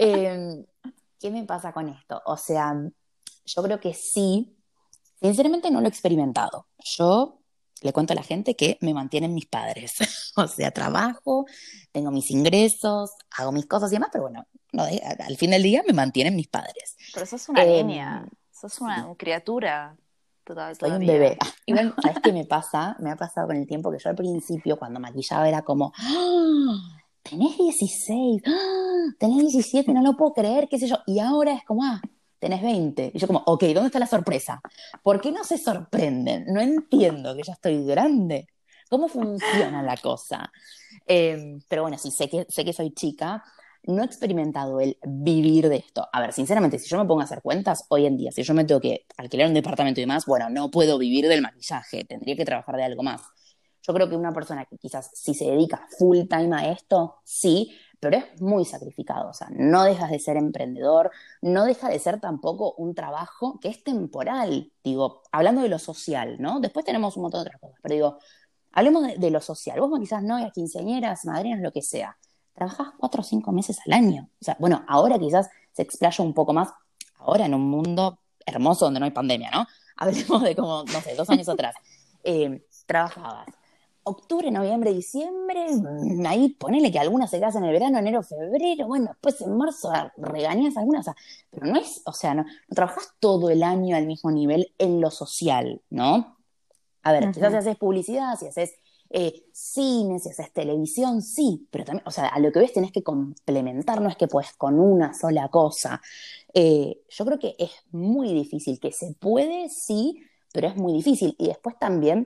Eh, ¿qué me pasa con esto? O sea, yo creo que sí, sinceramente no lo he experimentado. Yo le cuento a la gente que me mantienen mis padres. O sea, trabajo, tengo mis ingresos, hago mis cosas y demás, pero bueno, no, eh, al fin del día me mantienen mis padres. Pero sos una Eh, niña, sos una, sí, una criatura toda- soy un bebé. todavía. Ah, igual, ¿sabes qué me pasa? Me ha pasado con el tiempo que yo al principio, cuando maquillaba, era como, ¡ah! Tenés dieciséis, ¡ah! Tenés diecisiete, no lo puedo creer, qué sé yo. Y ahora es como, ah, tenés veinte. Y yo como, ok, ¿dónde está la sorpresa? ¿Por qué no se sorprenden? No entiendo que ya estoy grande. ¿Cómo funciona la cosa? Eh, pero bueno, sí, sé que, sé que soy chica, no he experimentado el vivir de esto. A ver, sinceramente, si yo me pongo a hacer cuentas, hoy en día, si yo me tengo que alquilar un departamento y demás, bueno, no puedo vivir del maquillaje, tendría que trabajar de algo más. Yo creo que una persona que quizás si se dedica full time a esto, sí, pero es muy sacrificado. O sea, no dejas de ser emprendedor, no deja de ser tampoco un trabajo que es temporal. Digo, hablando de lo social, ¿no? Después tenemos un montón de otras cosas, pero digo, hablemos de, de lo social. Vos quizás novias, quinceañeras, madrinas, lo que sea. Trabajás cuatro o cinco meses al año. O sea, bueno, ahora quizás se explaya un poco más, ahora en un mundo hermoso donde no hay pandemia, ¿no? Hablemos de como, no sé, dos años atrás. Eh, trabajabas octubre, noviembre, diciembre, mm, ahí ponele que algunas se casan en el verano, enero, febrero, bueno, después en marzo ah, regañas algunas, o sea, pero no es, o sea, no, no trabajas todo el año al mismo nivel en lo social, ¿no? A ver, quizás si Ujú. haces publicidad, si haces eh, cine, si haces televisión, sí, pero también, o sea, a lo que ves tenés que complementar, no es que puedes con una sola cosa. Eh, yo creo que es muy difícil, que se puede, sí, pero es muy difícil. Y después también,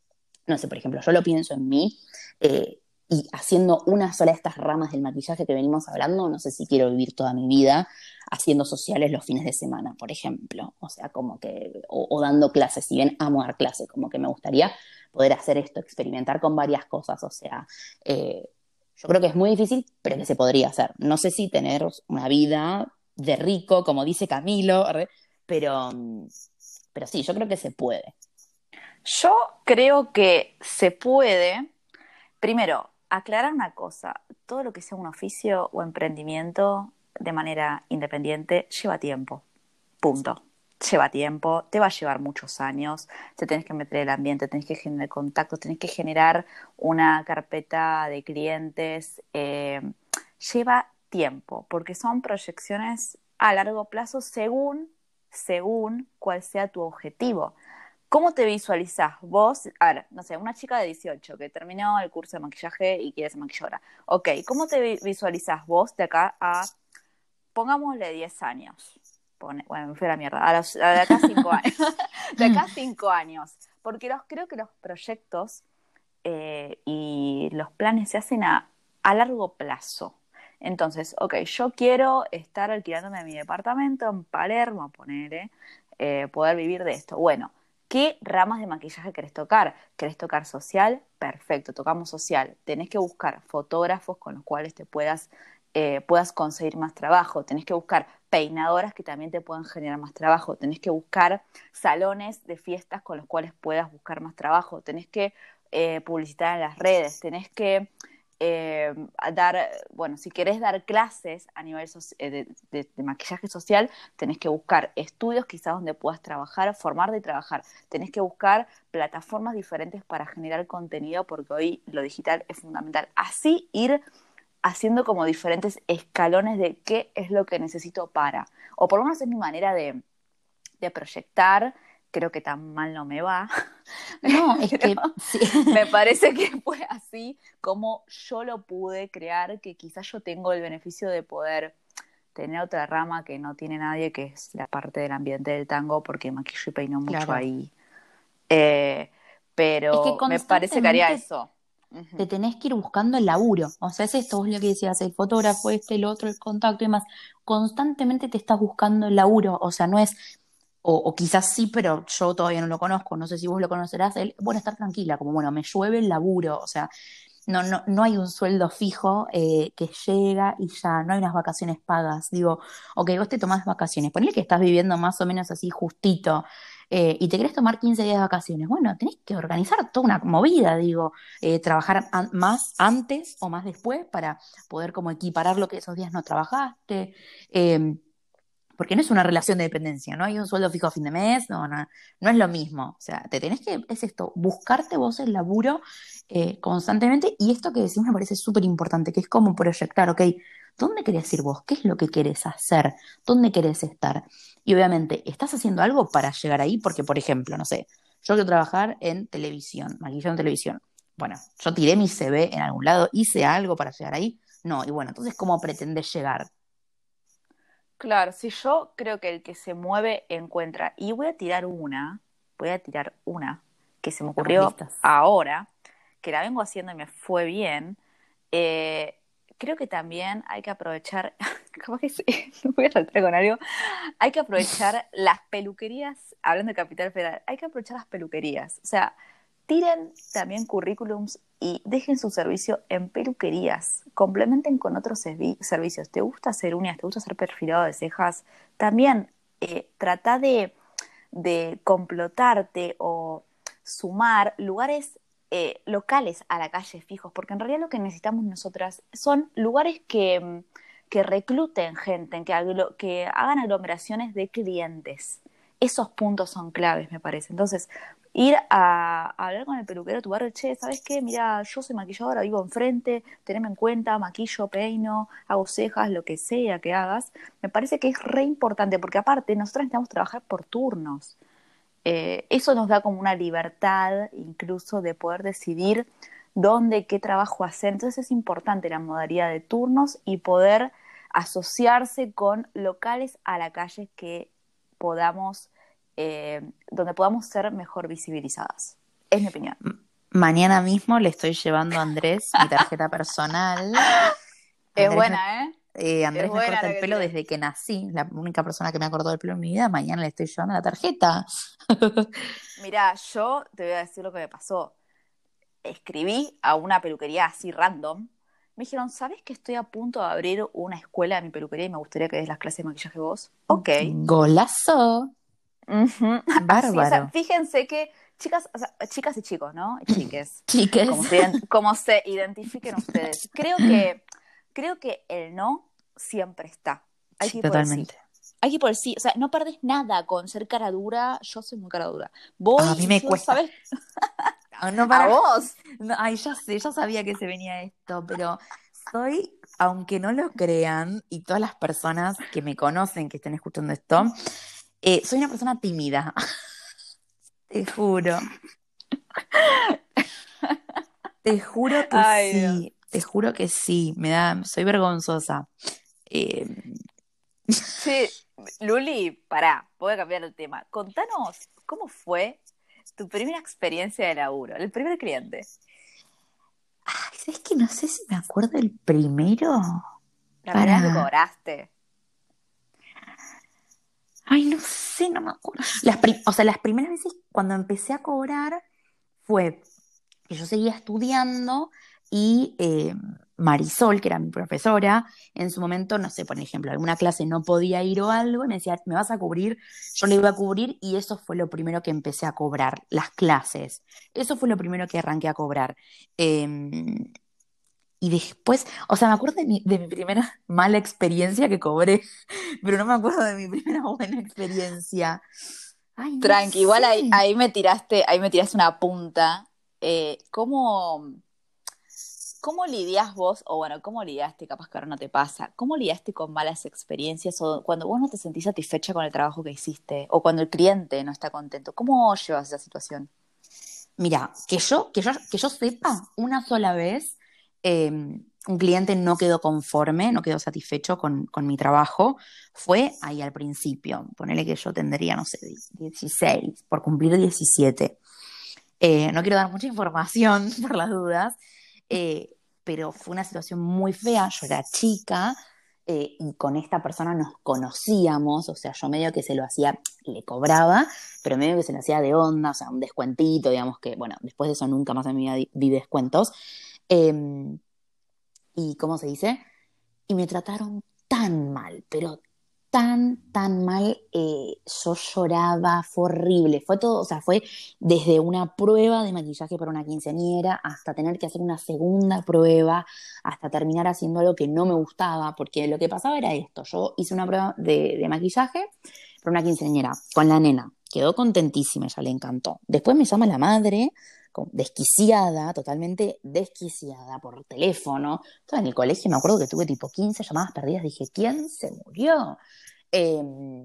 no sé, por ejemplo, yo lo pienso en mí, eh, y haciendo una sola de estas ramas del maquillaje que venimos hablando, no sé si quiero vivir toda mi vida haciendo sociales los fines de semana, por ejemplo. O sea, como que, o, o dando clases, si bien amo dar clases, como que me gustaría poder hacer esto, experimentar con varias cosas. O sea, eh, yo creo que es muy difícil, pero que se podría hacer. No sé si tener una vida de rico, como dice Camilo, pero, pero sí, yo creo que se puede. Yo creo que se puede, primero, aclarar una cosa, todo lo que sea un oficio o emprendimiento de manera independiente lleva tiempo, punto. Lleva tiempo, te va a llevar muchos años, te tenés que meter en el ambiente, tenés que generar contactos, tenés que generar una carpeta de clientes, eh, lleva tiempo, porque son proyecciones a largo plazo según, según cuál sea tu objetivo. ¿Cómo te visualizás vos? A ver, no sé, una chica de dieciocho que terminó el curso de maquillaje y quiere ser maquilladora. Ok, ¿cómo te visualizás vos de acá a pongámosle diez años. Pone, bueno, me fui a la mierda. A, los, a de acá cinco años. De acá cinco años. Porque los, creo que los proyectos eh, y los planes se hacen a, a largo plazo. Entonces, ok, yo quiero estar alquilándome mi departamento en Palermo, ponele, eh, poder vivir de esto. Bueno, ¿qué ramas de maquillaje querés tocar? ¿Querés tocar social? Perfecto, tocamos social. Tenés que buscar fotógrafos con los cuales te puedas, eh, puedas conseguir más trabajo. Tenés que buscar peinadoras que también te puedan generar más trabajo. Tenés que buscar salones de fiestas con los cuales puedas buscar más trabajo. Tenés que eh, publicitar en las redes. Tenés que eh, dar, bueno, si querés dar clases a nivel so- eh, de, de, de maquillaje social, tenés que buscar estudios quizás donde puedas trabajar, formarte y trabajar. Tenés que buscar plataformas diferentes para generar contenido, porque hoy lo digital es fundamental. Así ir haciendo como diferentes escalones de qué es lo que necesito para, o por lo menos es mi manera de, de proyectar. Creo que tan mal no me va. No, es Pero que sí. me parece que fue así como yo lo pude crear, que quizás yo tengo el beneficio de poder tener otra rama que no tiene nadie, que es la parte del ambiente del tango, porque maquillo y peino mucho Claro. ahí. Eh, Es que pero me parece que haría constantemente eso. te Ujú. tenés que ir buscando el laburo. O sea, es esto, vos lo que decías, el fotógrafo, este, el otro, el contacto y demás. Constantemente te estás buscando el laburo. O sea, no es, o, o quizás sí, pero yo todavía no lo conozco. No sé si vos lo conocerás. El, bueno, estar tranquila, como bueno, me llueve el laburo. O sea, no, no, no hay un sueldo fijo eh, que llega y ya, no hay unas vacaciones pagas. Digo, ok, vos te tomás vacaciones, ponle que estás viviendo más o menos así justito eh, y te querés tomar quince días de vacaciones. Bueno, tenés que organizar toda una movida, digo, eh, trabajar an- más antes o más después para poder como equiparar lo que esos días no trabajaste. Eh, porque no es una relación de dependencia, no hay un sueldo fijo a fin de mes, no, no, no es lo mismo. O sea, te tenés que, es esto, buscarte vos el laburo eh, constantemente. Y esto que decís me parece súper importante, que es como proyectar, ok, ¿dónde querés ir vos? ¿Qué es lo que querés hacer? ¿Dónde querés estar? Y obviamente, ¿estás haciendo algo para llegar ahí? Porque, por ejemplo, no sé, yo quiero trabajar en televisión, maquillaje en televisión. Bueno, yo tiré mi C V en algún lado, hice algo para llegar ahí. No, y bueno, entonces, ¿cómo pretendés llegar? Claro, si yo creo que el que se mueve encuentra, y voy a tirar una, voy a tirar una que se me Estamos ocurrió listas. ahora, que la vengo haciendo y me fue bien. Eh, creo que también hay que aprovechar, capaz que sí, voy a saltar con algo, hay que aprovechar las peluquerías, hablando de Capital Federal, hay que aprovechar las peluquerías. O sea, tiren también currículums y dejen su servicio en peluquerías. Complementen con otros servi- servicios. ¿Te gusta hacer uñas? ¿Te gusta hacer perfilado de cejas? También eh, trata de, de complotarte o sumar lugares eh, locales a la calle fijos, porque en realidad lo que necesitamos nosotras son lugares que, mm, que recluten gente, que, aglo- que hagan aglomeraciones de clientes. Esos puntos son claves, me parece. Entonces, ir a, a hablar con el peluquero de tu barrio, che, ¿sabes qué? Mira, yo soy maquilladora, vivo enfrente, teneme en cuenta, maquillo, peino, hago cejas, lo que sea que hagas. Me parece que es re importante, porque aparte, nosotros necesitamos trabajar por turnos. Eh, eso nos da como una libertad incluso de poder decidir dónde, qué trabajo hacer. Entonces es importante la modalidad de turnos y poder asociarse con locales a la calle que podamos, eh, donde podamos ser mejor visibilizadas. Es mi opinión. M- Mañana mismo le estoy llevando a Andrés mi tarjeta personal. Es Andrés me, buena, ¿eh? eh, Es Andrés me buena corta la el que pelo tiré. desde que nací, la única persona que me ha cortado el pelo en mi vida. Mañana le estoy llevando la tarjeta. Mirá, yo te voy a decir lo que me pasó. Escribí a una peluquería así random. Me dijeron, ¿sabes que estoy a punto de abrir una escuela de mi peluquería y me gustaría que des las clases de maquillaje vos? Ok. Golazo, Ujú. Así, o sea, bárbaro. fíjense que chicas, o sea, chicas y chicos, ¿no? Chiques, Chiques. como se, ident- como se identifiquen ustedes. Creo que, creo que el no siempre está. Hay que Sí, ir por el sí. totalmente. Hay que ir por el sí. O sea, no perdés nada con ser cara dura. Yo soy muy cara dura. A Voy mí y me yo, cuesta. ¿sabes? Ah, no, A para. vos. No, ay, ya sé, yo sabía que se venía esto, pero soy, aunque no lo crean, y todas las personas que me conocen, que estén escuchando esto, eh, soy una persona tímida. Te juro, te juro que Ay, Dios. sí, te juro que sí, me da, soy vergonzosa. Eh, Che, Luli, pará, voy a cambiar el tema. Contanos, ¿cómo fue tu primera experiencia de laburo? El primer cliente. Ay, ¿sabes que no sé si me acuerdo el primero? La primera vez que Para... cobraste. Ay, no sé, no me acuerdo. Las pri- o sea, las primeras veces cuando empecé a cobrar fue que yo seguía estudiando y eh, Marisol, que era mi profesora, en su momento, no sé, por ejemplo, alguna clase no podía ir o algo, y me decía, ¿me vas a cubrir? Yo le iba a cubrir y eso fue lo primero que empecé a cobrar, las clases. Eso fue lo primero que arranqué a cobrar. Eh, y después, o sea, me acuerdo de mi, de mi primera mala experiencia que cobré, pero no me acuerdo de mi primera buena experiencia. Ay, no Tranqui, igual ahí, sé. ahí me tiraste, ahí me tiraste una punta. Eh, ¿cómo, cómo lidias vos, o bueno, cómo lidiaste, capaz que ahora no te pasa, cómo lidiaste con malas experiencias o cuando vos no te sentís satisfecha con el trabajo que hiciste o cuando el cliente no está contento? ¿Cómo llevas esa situación? Mira, que yo, que yo, que yo sepa, una sola vez eh, un cliente no quedó conforme, no quedó satisfecho con, con mi trabajo, fue ahí al principio. Ponele que yo tendría, no sé, dieciséis, por cumplir diecisiete. Eh, no quiero dar mucha información por las dudas, eh, pero fue una situación muy fea. Yo era chica eh, y con esta persona nos conocíamos, o sea, yo medio que se lo hacía, le cobraba, pero medio que se lo hacía de onda, o sea, un descuentito, digamos que, bueno, después de eso nunca más en mi vida di, di descuentos. Eh, y, ¿cómo se dice? Y me trataron tan mal, pero tan, tan mal, eh, yo lloraba, fue horrible, fue todo, o sea, fue desde una prueba de maquillaje para una quinceañera hasta tener que hacer una segunda prueba, hasta terminar haciendo algo que no me gustaba, porque lo que pasaba era esto, yo hice una prueba de, de maquillaje para una quinceañera con la nena, quedó contentísima, ella le encantó. Después me llama la madre, desquiciada, totalmente desquiciada por teléfono. Estaba en el colegio, me acuerdo que tuve tipo quince llamadas perdidas, dije, ¿quién se murió? Eh,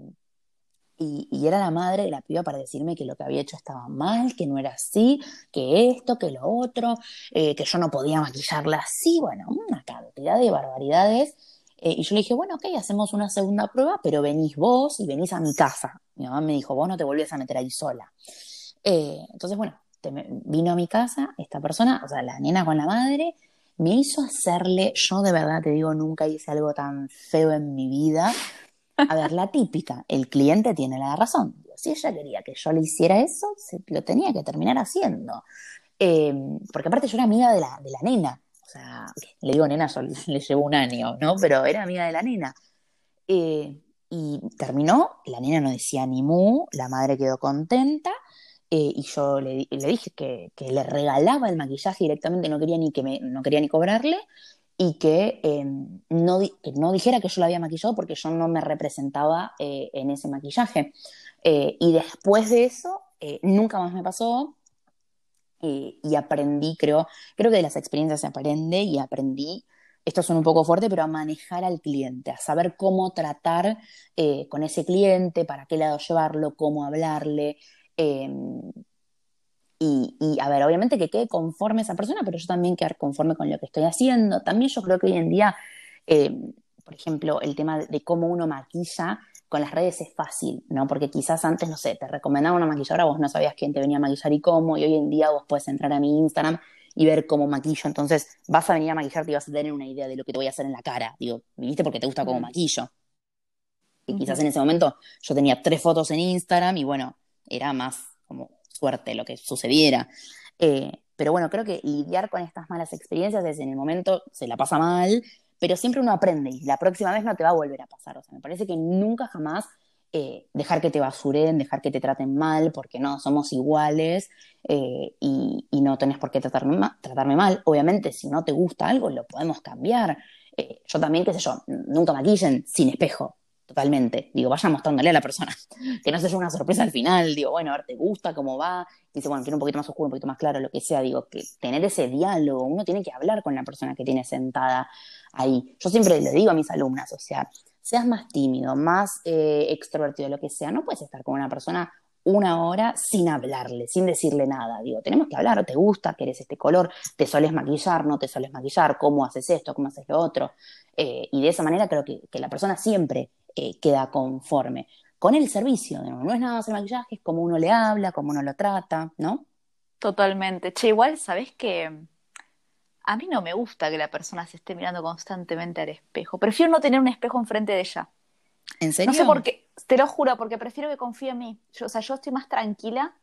y, y, era la madre de la piba para decirme que lo que había hecho estaba mal, que no era así, que esto, que lo otro, eh, que yo no podía maquillarla así, bueno, una cantidad de barbaridades. Eh, y yo le dije, bueno, ok, hacemos una segunda prueba, pero venís vos y venís a mi casa. Mi mamá me dijo, vos no te volvés a meter ahí sola. Eh, entonces, bueno, te, vino a mi casa esta persona, o sea, la nena con la madre, me hizo hacerle, yo de verdad te digo, nunca hice algo tan feo en mi vida. A ver, la típica, el cliente tiene la razón. Si ella quería que yo le hiciera eso, se lo tenía que terminar haciendo. Eh, porque aparte yo era amiga de la, de la nena. O sea, le digo nena, yo le, le llevo un año, ¿no? Pero era amiga de la nena. Eh, y terminó, la nena no decía ni mu, la madre quedó contenta, eh, y yo le, le dije que, que, le regalaba el maquillaje directamente, no quería ni, que me, no quería ni cobrarle, y que, eh, no, que no dijera que yo la había maquillado porque yo no me representaba eh, en ese maquillaje. Eh, y después de eso, eh, nunca más me pasó, eh, y aprendí, creo, creo que de las experiencias se aprende y aprendí, esto suena un poco fuerte, pero a manejar al cliente, a saber cómo tratar eh, con ese cliente, para qué lado llevarlo, cómo hablarle. Eh, y, y, a ver, obviamente que quede conforme esa persona, pero yo también quedar conforme con lo que estoy haciendo. También yo creo que hoy en día, eh, por ejemplo, el tema de, de cómo uno maquilla con las redes es fácil, ¿no? Porque quizás antes, no sé, te recomendaba una maquilladora, vos no sabías quién te venía a maquillar y cómo, y hoy en día vos puedes entrar a mi Instagram y ver cómo maquillo, entonces vas a venir a maquillarte y vas a tener una idea de lo que te voy a hacer en la cara. Digo, viniste porque te gusta cómo Mm, maquillo. Y quizás ujú. en ese momento yo tenía tres fotos en Instagram y bueno, era más como suerte lo que sucediera. Eh, pero bueno, creo que lidiar con estas malas experiencias es en el momento se la pasa mal, pero siempre uno aprende y la próxima vez no te va a volver a pasar. O sea, me parece que nunca jamás eh, dejar que te basuren, dejar que te traten mal, porque no, somos iguales, eh, y, y, no tenés por qué tratarme, ma tratarme mal. Obviamente, si no te gusta algo, lo podemos cambiar. Eh, yo también, qué sé yo, nunca maquillen sin espejo. Totalmente. Digo, vaya mostrándole a la persona. Que no se lleve una sorpresa al final. Digo, bueno, a ver, ¿te gusta cómo va? Dice, bueno, quiero un poquito más oscuro, un poquito más claro, lo que sea. Digo, que tener ese diálogo, uno tiene que hablar con la persona que tiene sentada ahí. Yo siempre le digo a mis alumnas, o sea, seas más tímido, más eh, extrovertido, lo que sea, no puedes estar con una persona una hora sin hablarle, sin decirle nada. Digo, tenemos que hablar, ¿te gusta? ¿Querés este color? ¿Te soles maquillar? ¿No te soles maquillar? ¿Cómo haces esto? ¿Cómo haces lo otro? Eh, y de esa manera creo que, que la persona siempre eh, queda conforme. Con el servicio, ¿no? No es nada más el maquillaje, es como uno le habla, como uno lo trata, ¿no? Totalmente. Che, igual, ¿sabés que a mí no me gusta que la persona se esté mirando constantemente al espejo? Prefiero no tener un espejo enfrente de ella. ¿En No sé por serio? qué, te lo juro, porque prefiero que confíe en mí. Yo, o sea, yo estoy más tranquila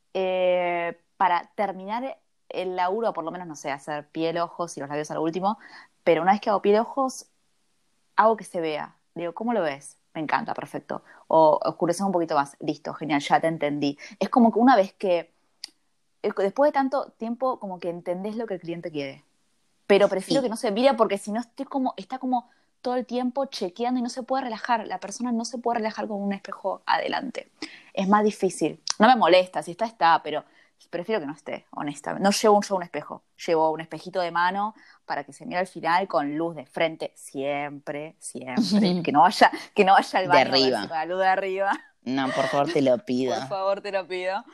eh, para terminar el laburo, por lo menos, no sé, hacer piel, ojos y los labios al último, pero una vez que hago piel, ojos, hago que se vea. Digo, ¿cómo lo ves? Me encanta, perfecto. O oscurecer un poquito más. Listo, genial, ya te entendí. Es como que una vez que, eh, después de tanto tiempo, como que entendés lo que el cliente quiere. Pero prefiero que Sí. no se mire porque si no estoy como, está como todo el tiempo chequeando y no se puede relajar. La persona no se puede relajar con un espejo adelante. Es más difícil. No me molesta, si está, está, pero prefiero que no esté, honestamente. No llevo un, yo un espejo, llevo un espejito de mano para que se mire al final con luz de frente, siempre, siempre. Que no vaya, que no vaya al De baño a verse arriba. con la luz de arriba. No, por favor, te lo pido. Por favor, te lo pido.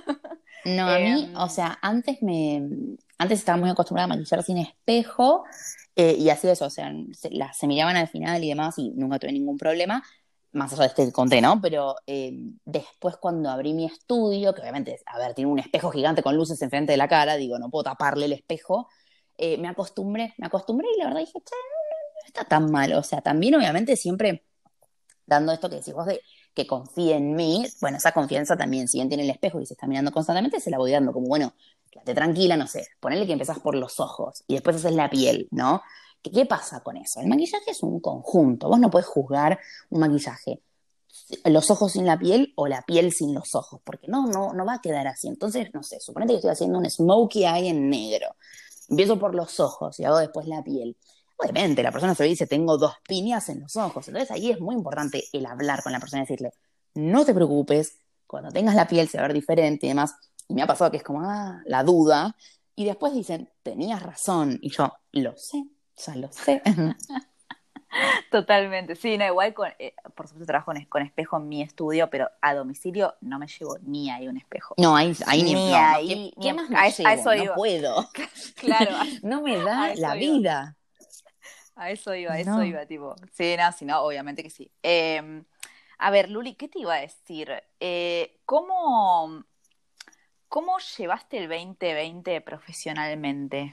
No, a mí, o Eh, sea, antes me, antes estaba muy acostumbrada a maquillar sin espejo, eh, y así eso, o sea, se, la- se miraban al final y demás y nunca tuve ningún problema, más allá de este que conté, ¿no? Pero eh, después cuando abrí mi estudio, que obviamente, a ver, tiene un espejo gigante con luces enfrente de la cara, digo, no puedo taparle el espejo, eh, me acostumbré, me acostumbré y la verdad dije, che, no está tan mal, o sea, también obviamente siempre dando esto que decís vos de que confíe en mí, bueno, esa confianza también, si bien tiene el espejo y se está mirando constantemente, se la voy dando como, bueno, quédate tranquila, no sé, ponele que empezás por los ojos y después haces la piel, ¿no? ¿Qué, qué pasa con eso? El maquillaje es un conjunto, vos no podés juzgar un maquillaje, los ojos sin la piel o la piel sin los ojos, porque no, no, no va a quedar así. Entonces, no sé, suponete que estoy haciendo un smokey eye en negro. Empiezo por los ojos y hago después la piel. Obviamente, la persona se ve y dice, tengo dos piñas en los ojos. Entonces ahí es muy importante el hablar con la persona y decirle, no te preocupes, cuando tengas la piel se va a ver diferente y demás. Y me ha pasado que es como, ah, la duda. Y después dicen, tenías razón. Y yo, lo sé, ya lo sé. Totalmente, sí, no, igual con, eh, por supuesto trabajo con, con espejo en mi estudio, pero a domicilio no me llevo ni ahí un espejo. No, ahí, ahí ni, Ni no, no, ¿qué, ahí, ni qué en- más me a, es- a llevo? eso No iba. puedo. Claro, a, No me a da eso la iba. vida. A eso iba, a eso No. iba, tipo. Sí, no, sí, no, obviamente que sí. Eh, a ver, Luli, ¿qué te iba a decir? Eh, ¿cómo, cómo llevaste el veinte veinte profesionalmente?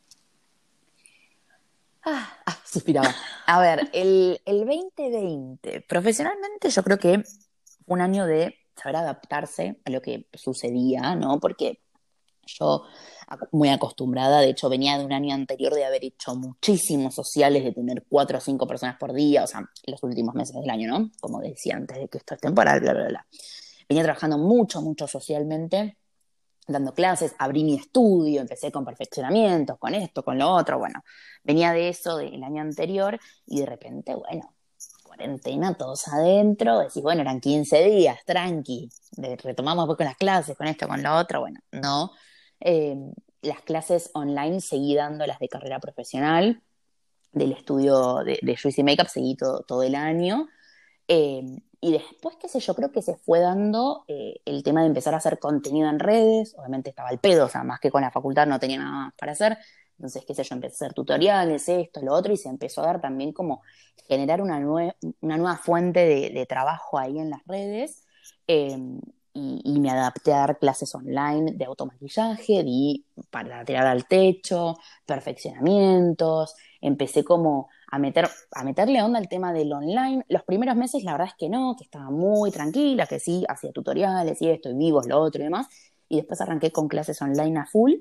Ah, ah, suspiraba. A ver, el, el veinte veinte, profesionalmente yo creo que fue un año de saber adaptarse a lo que sucedía, ¿no? Porque yo, ac- muy acostumbrada, de hecho venía de un año anterior de haber hecho muchísimos sociales, de tener cuatro o cinco personas por día, o sea, los últimos meses del año, ¿no? Como decía antes de que esto es temporal, bla, bla, bla. Venía trabajando mucho, mucho socialmente, dando clases, abrí mi estudio, empecé con perfeccionamientos, con esto, con lo otro, bueno, venía de eso del año anterior y de repente, bueno, cuarentena, todos adentro, decís, bueno, eran quince días, tranqui, de- retomamos después con las clases, con esto, con lo otro, bueno, no. Eh, las clases online seguí dando las de carrera profesional, del estudio de, de Juicy Makeup, seguí todo, todo el año. Eh, y después, qué sé yo, creo que se fue dando eh, el tema de empezar a hacer contenido en redes. Obviamente estaba al pedo, o sea, más que con la facultad no tenía nada más para hacer. Entonces, qué sé yo, empecé a hacer tutoriales, esto, lo otro, y se empezó a dar también como generar una, nue una nueva fuente de, de trabajo ahí en las redes. Eh, y, y me adapté a dar clases online de automaquillaje, di para tirar al techo, perfeccionamientos. Empecé como a meter, a meterle onda al tema del online. Los primeros meses la verdad es que no, que estaba muy tranquila, que sí, hacía tutoriales y esto, y vivos, lo otro y demás. Y después arranqué con clases online a full.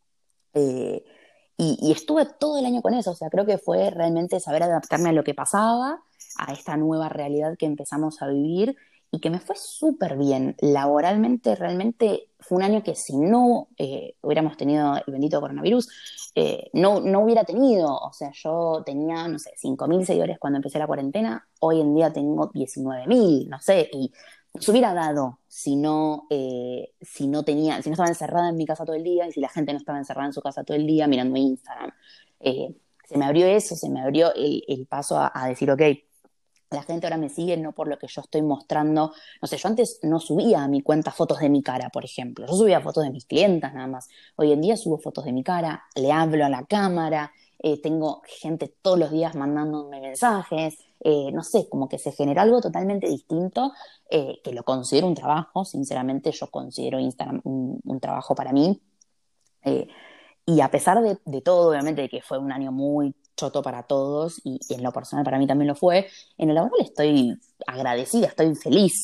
Eh, y, y estuve todo el año con eso, o sea, creo que fue realmente saber adaptarme a lo que pasaba, a esta nueva realidad que empezamos a vivir y que me fue súper bien. Laboralmente, realmente fue un año que si no eh, hubiéramos tenido el bendito coronavirus, eh, no, no hubiera tenido. O sea, yo tenía, no sé, cinco mil seguidores cuando empecé la cuarentena, hoy en día tengo diecinueve mil, no sé, y se hubiera dado si no, eh, si no tenía, si no estaba encerrada en mi casa todo el día y si la gente no estaba encerrada en su casa todo el día mirando Instagram. Eh, se me abrió eso, se me abrió el, el paso a, a decir, ok, La gente ahora me sigue no por lo que yo estoy mostrando. No sé, yo antes no subía a mi cuenta fotos de mi cara, por ejemplo. Yo subía fotos de mis clientas nada más. Hoy en día subo fotos de mi cara, le hablo a la cámara, eh, tengo gente todos los días mandándome mensajes. Eh, no sé, como que se generó algo totalmente distinto, eh, que lo considero un trabajo. Sinceramente, yo considero Instagram un, un trabajo para mí. Eh, y a pesar de, de todo, obviamente, de que fue un año muy choto para todos, y, y en lo personal para mí también lo fue, en lo laboral estoy agradecida, estoy feliz.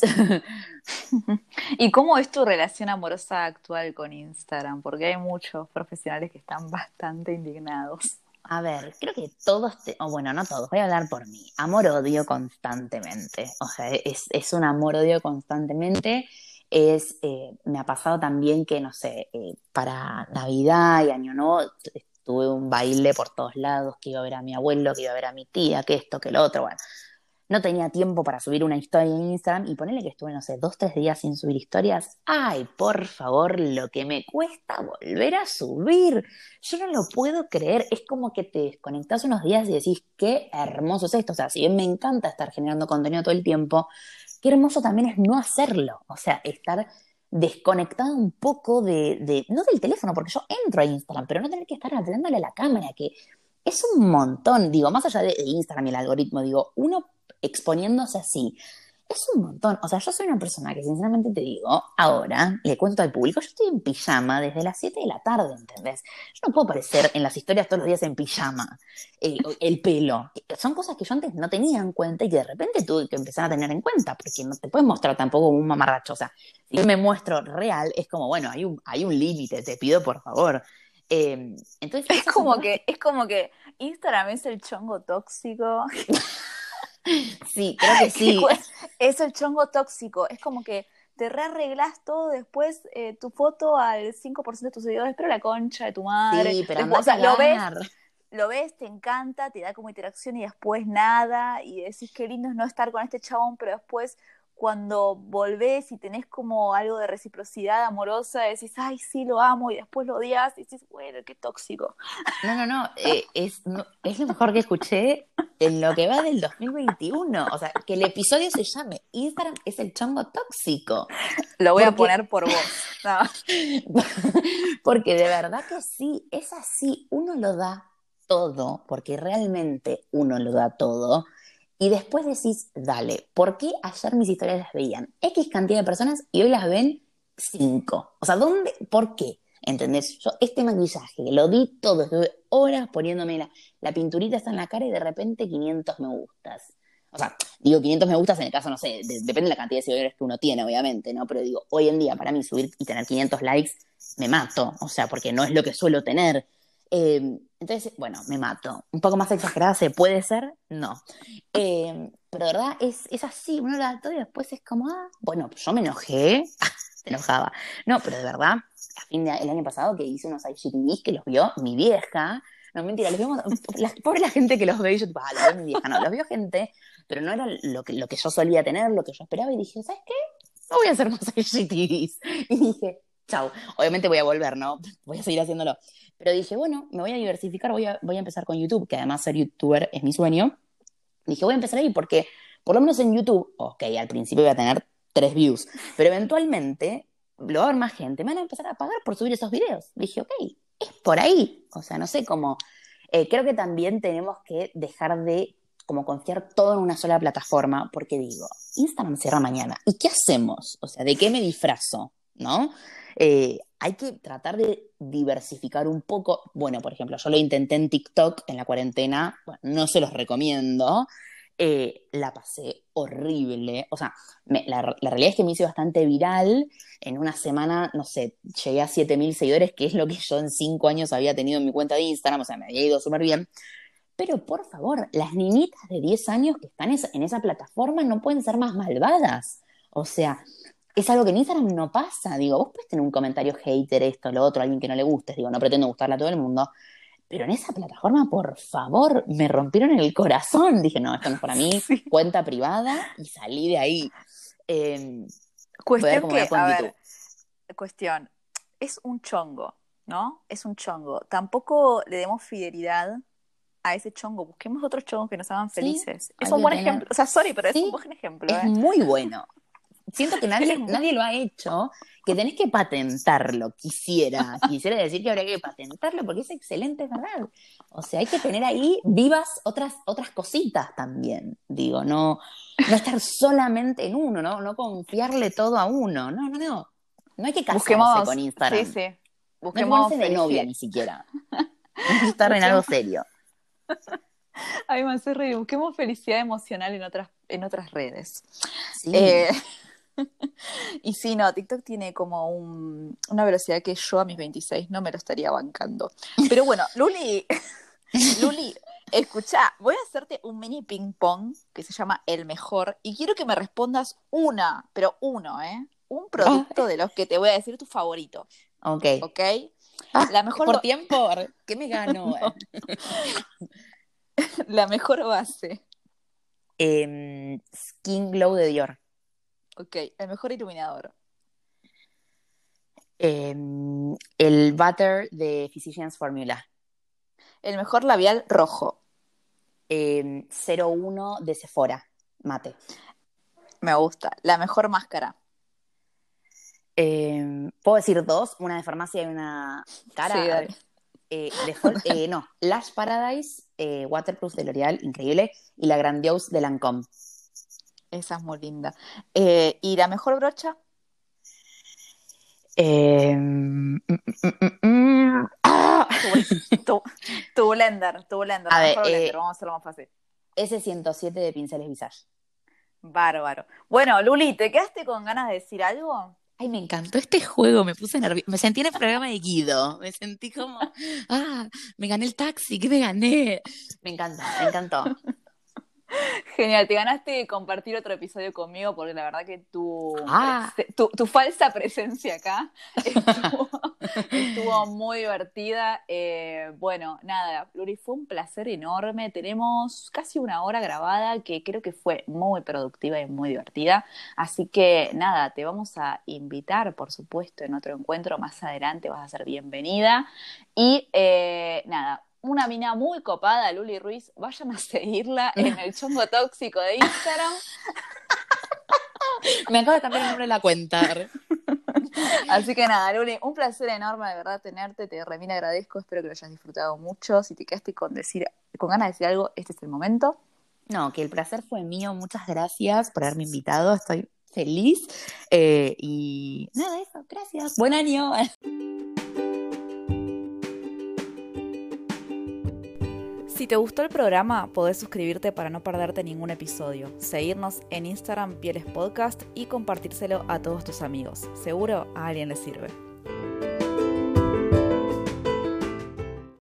¿Y cómo es tu relación amorosa actual con Instagram? Porque hay muchos profesionales que están bastante indignados. A ver, creo que todos, te- o bueno, no todos, voy a hablar por mí. Amor-odio constantemente. O sea, es, es un amor-odio constantemente. Es, eh, me ha pasado también que, no sé, eh, para Navidad y Año Nuevo t- tuve un baile por todos lados, que iba a ver a mi abuelo, que iba a ver a mi tía, que esto, que lo otro. Bueno, no tenía tiempo para subir una historia en Instagram y ponerle que estuve, no sé, dos, tres días sin subir historias. Ay, por favor, lo que me cuesta volver a subir. Yo no lo puedo creer. Es como que te desconectás unos días y decís, qué hermoso es esto. O sea, si bien me encanta estar generando contenido todo el tiempo, qué hermoso también es no hacerlo. O sea, estar desconectado un poco de, de, no del teléfono, porque yo entro a Instagram, pero no tener que estar hablándole a la cámara, que es un montón. Digo, más allá de, de Instagram y el algoritmo, digo, uno exponiéndose así. Es un montón. O sea, yo soy una persona que sinceramente te digo, ahora le cuento al público, yo estoy en pijama desde las siete de la tarde, ¿entendés? Yo no puedo aparecer en las historias todos los días en pijama. Eh, el pelo. Son cosas que yo antes no tenía en cuenta y que de repente tuve que empezar a tener en cuenta, porque no te puedes mostrar tampoco como un mamarracho. O sea, si yo me muestro real, es como, bueno, hay un, hay un límite, te pido por favor. Eh, entonces, Es esas son como cosas que, que, es como que Instagram es el chongo tóxico. sí, creo que que sí. cu- es el chongo tóxico. Es como que te rearreglas todo después, eh, tu foto al cinco por ciento de tus seguidores, pero la concha de tu madre. Sí, pero anda Después, o a sea, lo ves, cagar. lo ves, te encanta, te da como interacción y después nada. Y decís qué lindo es no estar con este chabón, pero después cuando volvés y tenés como algo de reciprocidad amorosa, decís, ay, sí, lo amo, y después lo odias, y decís, bueno, qué tóxico. No, no, no, eh, es, no- es lo mejor que escuché en lo que va del dos mil veintiuno. O sea, que el episodio se llame Instagram es el chongo tóxico. Lo voy a Porque, poner por vos. No. porque de verdad que sí, es así. Uno lo da todo, porque realmente uno lo da todo. Y después decís, dale, ¿por qué ayer mis historias las veían X cantidad de personas y hoy las ven cinco? O sea, ¿dónde? ¿Por qué? ¿Entendés? Yo este maquillaje, lo di todo, estuve horas poniéndome la, la pinturita está en la cara y de repente quinientos me gustas. O sea, digo quinientos me gustas en el caso, no sé, de- depende de la cantidad de seguidores que uno tiene, obviamente, ¿no? Pero digo, hoy en día para mí subir y tener quinientos likes, me mato, o sea, porque no es lo que suelo tener. Eh, entonces, bueno, me mato. Un poco más exagerada se puede ser, no. Eh, pero de verdad es, es así, uno lo da todo y después es como, ah, bueno, yo me enojé, se enojaba. No, pero de verdad, a fin de, el año pasado que hice unos I G T Vs que los vio mi vieja, no, mentira, los vimos, la, pobre la gente que los ve y yo tipo, ah, los vio mi vieja, no, los vio gente, pero no era lo que, lo que yo solía tener, lo que yo esperaba y dije, ¿sabes qué? No voy a hacer más I G T Vs. Y dije, chau, obviamente voy a volver, ¿no? Voy a seguir haciéndolo. Pero dije, bueno, me voy a diversificar, voy a, voy a empezar con YouTube, que además ser youtuber es mi sueño. Dije, voy a empezar ahí porque, por lo menos en YouTube, ok, al principio voy a tener tres views, pero eventualmente lo va a ver más gente, me van a empezar a pagar por subir esos videos. Dije, ok, es por ahí. O sea, no sé cómo. Eh, creo que también tenemos que dejar de como confiar todo en una sola plataforma, porque digo, Instagram cierra mañana. ¿Y qué hacemos? O sea, ¿de qué me disfrazo? ¿No? Eh, hay que tratar de diversificar un poco. Bueno, por ejemplo, yo lo intenté en TikTok en la cuarentena, bueno, no se los recomiendo. Eh, la pasé horrible. O sea, me- la, la realidad es que me hice bastante viral. En una semana, no sé, llegué a siete mil seguidores, que es lo que yo en cinco años había tenido en mi cuenta de Instagram. O sea, me había ido súper bien. Pero por favor, las niñitas de diez años que están es- en esa plataforma no pueden ser más malvadas. O sea, es algo que en Instagram no pasa. Digo, vos puedes tener un comentario hater, esto, lo otro, alguien que no le guste. Digo, no pretendo gustarle a todo el mundo. Pero en esa plataforma, por favor, me rompieron el corazón. Dije, no, esto no es para mí. Sí. Cuenta privada y salí de ahí. Eh, voy a ver Cuestión cómo me va que, con a YouTube. ver, cuestión, es un chongo, ¿no? Es un chongo. Tampoco le demos fidelidad a ese chongo, busquemos otros chongos que nos hagan Sí, felices. hay Es un que buen tener- ejemplo. O sea, sorry, pero es Sí, un buen ejemplo, es ¿eh? muy bueno. Siento que nadie, Es muy- nadie lo ha hecho, que tenés que patentarlo. Quisiera, quisiera decir que habría que patentarlo porque es excelente, es verdad. O sea, hay que tener ahí vivas otras, otras cositas también. Digo, no, no estar solamente en uno, ¿no? No confiarle todo a uno. No, no, no. No hay que casarse Busquemos, con sí, Instagram. sí, No hay que busquemos ponerse de novia felicidad. ni siquiera. Hay que estar en algo Busquemos, serio. ay, me hace reír. Busquemos felicidad emocional en otras, en otras redes. Sí. Eh, y sí, no, TikTok tiene como un- una velocidad que yo a mis veintiséis no me lo estaría bancando. Pero bueno, Luli, Luli, escuchá, voy a hacerte un mini ping pong que se llama El Mejor y quiero que me respondas una, pero uno, ¿eh? Un producto de los que te voy a decir tu favorito, Ok. ¿ok? Ah, La mejor, por ba- tiempo, ¿qué me gano? la mejor base, Em, Skin Glow de Dior. ¿ok? El mejor iluminador, Em, el Butter de Physicians Formula. el mejor labial rojo, Em, cero uno de Sephora, mate. me gusta, la mejor máscara. Em, ¿puedo decir dos? Una de farmacia y una cara. Sí, dale. Eh, de Fol- eh, no, Lash Paradise, eh, Waterproof de L'Oreal, increíble. Y la Grandiose de Lancôme. Esa es muy linda. Eh, ¿y la mejor brocha? Em, mm, mm, mm, mm, ¡ah! Tu, tu, tu blender, tu blender, A la ver, mejor blender, eh, vamos a hacerlo más fácil. S ciento siete de Pinceles Visage. Bárbaro. Bueno, Luli, ¿te quedaste con ganas de decir algo? Ay, me encantó este juego, me puse nerviosa, me sentí en el programa de Guido, me sentí como, ah, me gané el taxi, ¿qué me gané? Me encantó, me encantó. Genial, te ganaste compartir otro episodio conmigo porque la verdad que tu, Ah, prese- tu, tu falsa presencia acá estuvo, estuvo muy divertida. Eh, bueno, nada, Luli, fue un placer enorme. Tenemos casi una hora grabada que creo que fue muy productiva y muy divertida. Así que nada, te vamos a invitar, por supuesto, en otro encuentro más adelante. Vas a ser bienvenida. Y eh, nada. Una mina muy copada, Luli Ruiz, vayan a seguirla en el chongo tóxico de Instagram. me acabo de cambiar el nombre de la cuenta. Así que nada, Luli, un placer enorme de verdad tenerte, te remil agradezco, espero que lo hayas disfrutado mucho. Si te quedaste con decir, con ganas de decir algo, este es el momento. No, que el placer fue mío, muchas gracias por haberme invitado, estoy feliz. Eh, y nada, eso, gracias. Buen año. Si te gustó el programa, podés suscribirte para no perderte ningún episodio, seguirnos en Instagram Pieles Podcast y compartírselo a todos tus amigos. Seguro a alguien le sirve.